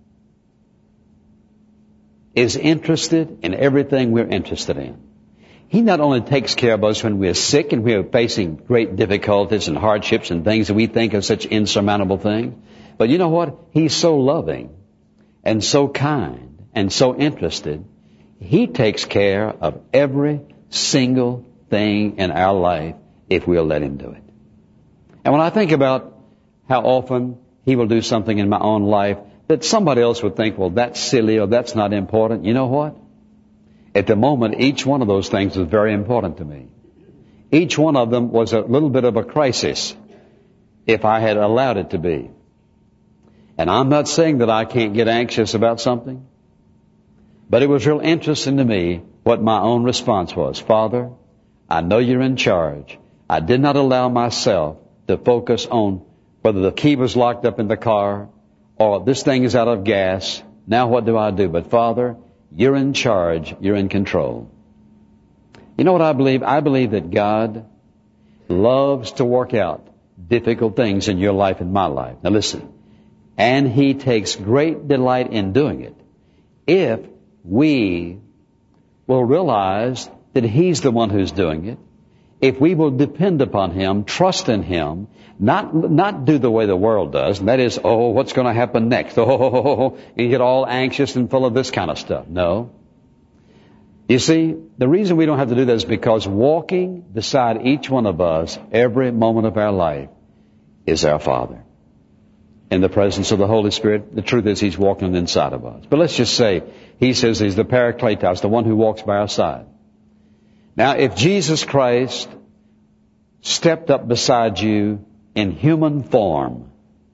Speaker 1: is interested in everything we're interested in. He not only takes care of us when we're sick and we're facing great difficulties and hardships and things that we think are such insurmountable things, but you know what? He's so loving and so kind and so interested. He takes care of every single thing in our life if we'll let Him do it. And when I think about how often He will do something in my own life that somebody else would think, well, that's silly or that's not important, you know what? At the moment, each one of those things was very important to me. Each one of them was a little bit of a crisis if I had allowed it to be. And I'm not saying that I can't get anxious about something, but it was real interesting to me what my own response was. Father, I know you're in charge. I did not allow myself to focus on whether the key was locked up in the car or this thing is out of gas. Now what do I do? But Father, you're in charge. You're in control. You know what I believe? I believe that God loves to work out difficult things in your life and my life. Now listen. And He takes great delight in doing it if we will realize that He's the one who's doing it. If we will depend upon Him, trust in Him, not do the way the world does, and that is, oh, what's going to happen next? Oh, you get all anxious and full of this kind of stuff. No. You see, the reason we don't have to do that is because walking beside each one of us every moment of our life is our Father. In the presence of the Holy Spirit, the truth is He's walking inside of us. But let's just say, He says He's the Parakletos, the one who walks by our side. Now, if Jesus Christ stepped up beside you in human form,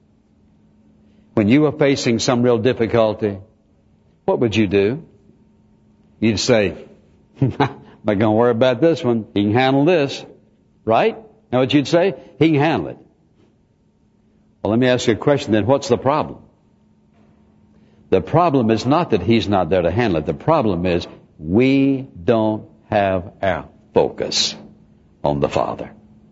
Speaker 1: when you were facing some real difficulty, what would you do? You'd say, I'm not going to worry about this one. He can handle this. Right? Know what you'd say? He can handle it. Well, let me ask you a question then. What's the problem? The problem is not that He's not there to handle it. The problem is we don't have our focus on the Father.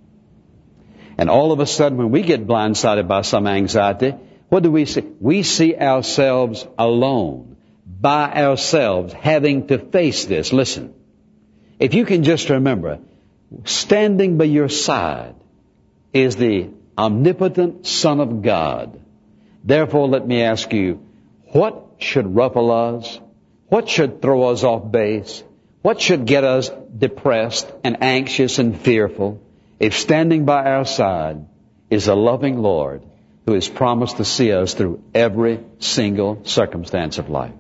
Speaker 1: And all of a sudden, when we get blindsided by some anxiety, what do we see? We see ourselves alone, by ourselves, having to face this. Listen, if you can just remember, standing by your side is the omnipotent Son of God. Therefore, let me ask you, what should ruffle us? What should throw us off base? What should get us depressed and anxious and fearful if standing by our side is a loving Lord who has promised to see us through every single circumstance of life?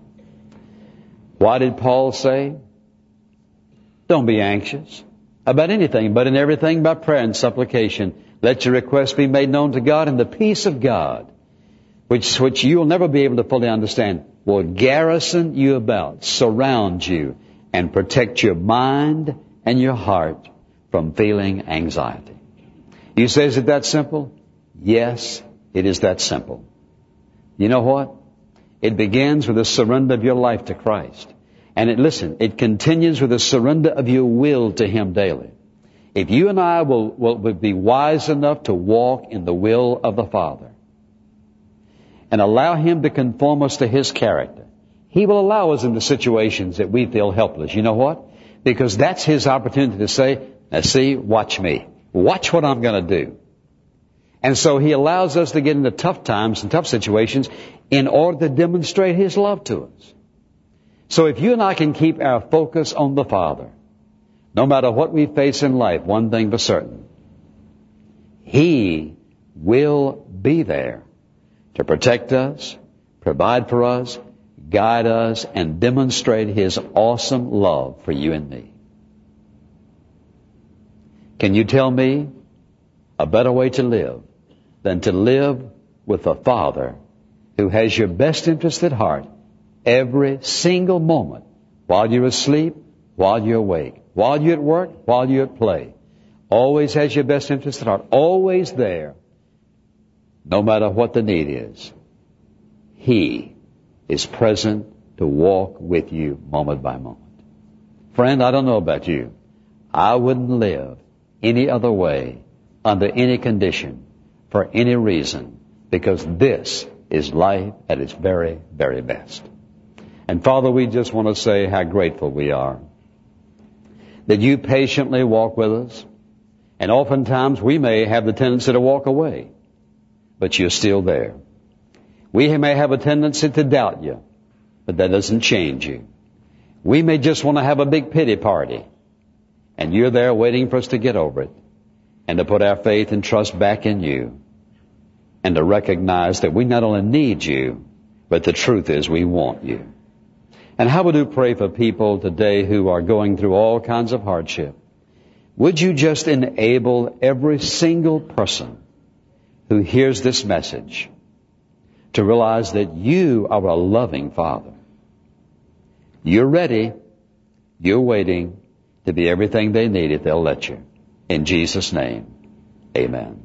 Speaker 1: Why did Paul say, don't be anxious about anything, but in everything by prayer and supplication, Let your requests be made known to God, and the peace of God, which you will never be able to fully understand, will garrison you about, surround you, and protect your mind and your heart from feeling anxiety. You say, is it that simple? Yes, it is that simple. You know what? It begins with a surrender of your life to Christ. And it continues with a surrender of your will to Him daily. If you and I will be wise enough to walk in the will of the Father and allow Him to conform us to His character, He will allow us into situations that we feel helpless. You know what? Because that's His opportunity to say, now see, watch me. Watch what I'm going to do. And so He allows us to get into tough times and tough situations in order to demonstrate His love to us. So if you and I can keep our focus on the Father, no matter what we face in life, one thing for certain, He will be there to protect us, provide for us, guide us, and demonstrate His awesome love for you and me. Can you tell me a better way to live than to live with a Father who has your best interest at heart every single moment, while you're asleep, while you're awake, while you're at work, while you're at play? Always has your best interest at heart, always there, no matter what the need is. He is present to walk with you moment by moment. Friend, I don't know about you. I wouldn't live any other way, under any condition, for any reason, because this is life at its very, very best. And Father, we just want to say how grateful we are that you patiently walk with us, and oftentimes we may have the tendency to walk away, but you're still there. We may have a tendency to doubt you, but that doesn't change you. We may just want to have a big pity party, and you're there waiting for us to get over it, and to put our faith and trust back in you, and to recognize that we not only need you, but the truth is we want you. And how would you pray for people today who are going through all kinds of hardship? Would you just enable every single person who hears this message to realize that you are a loving Father. You're ready, you're waiting to be everything they need if they'll let you. In Jesus' name, amen.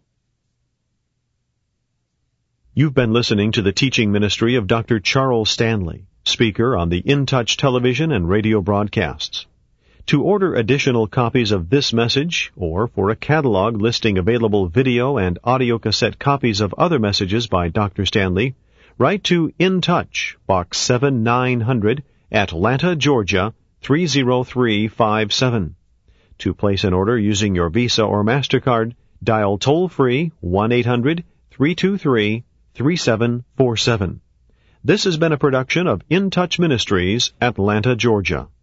Speaker 2: You've been listening to the teaching ministry of Dr. Charles Stanley, speaker on the In Touch television and radio broadcasts. To order additional copies of this message, or for a catalog listing available video and audio cassette copies of other messages by Dr. Stanley, write to In Touch, Box 7900, Atlanta, Georgia, 30357. To place an order using your Visa or MasterCard, dial toll-free 1-800-323-3747. This has been a production of In Touch Ministries, Atlanta, Georgia.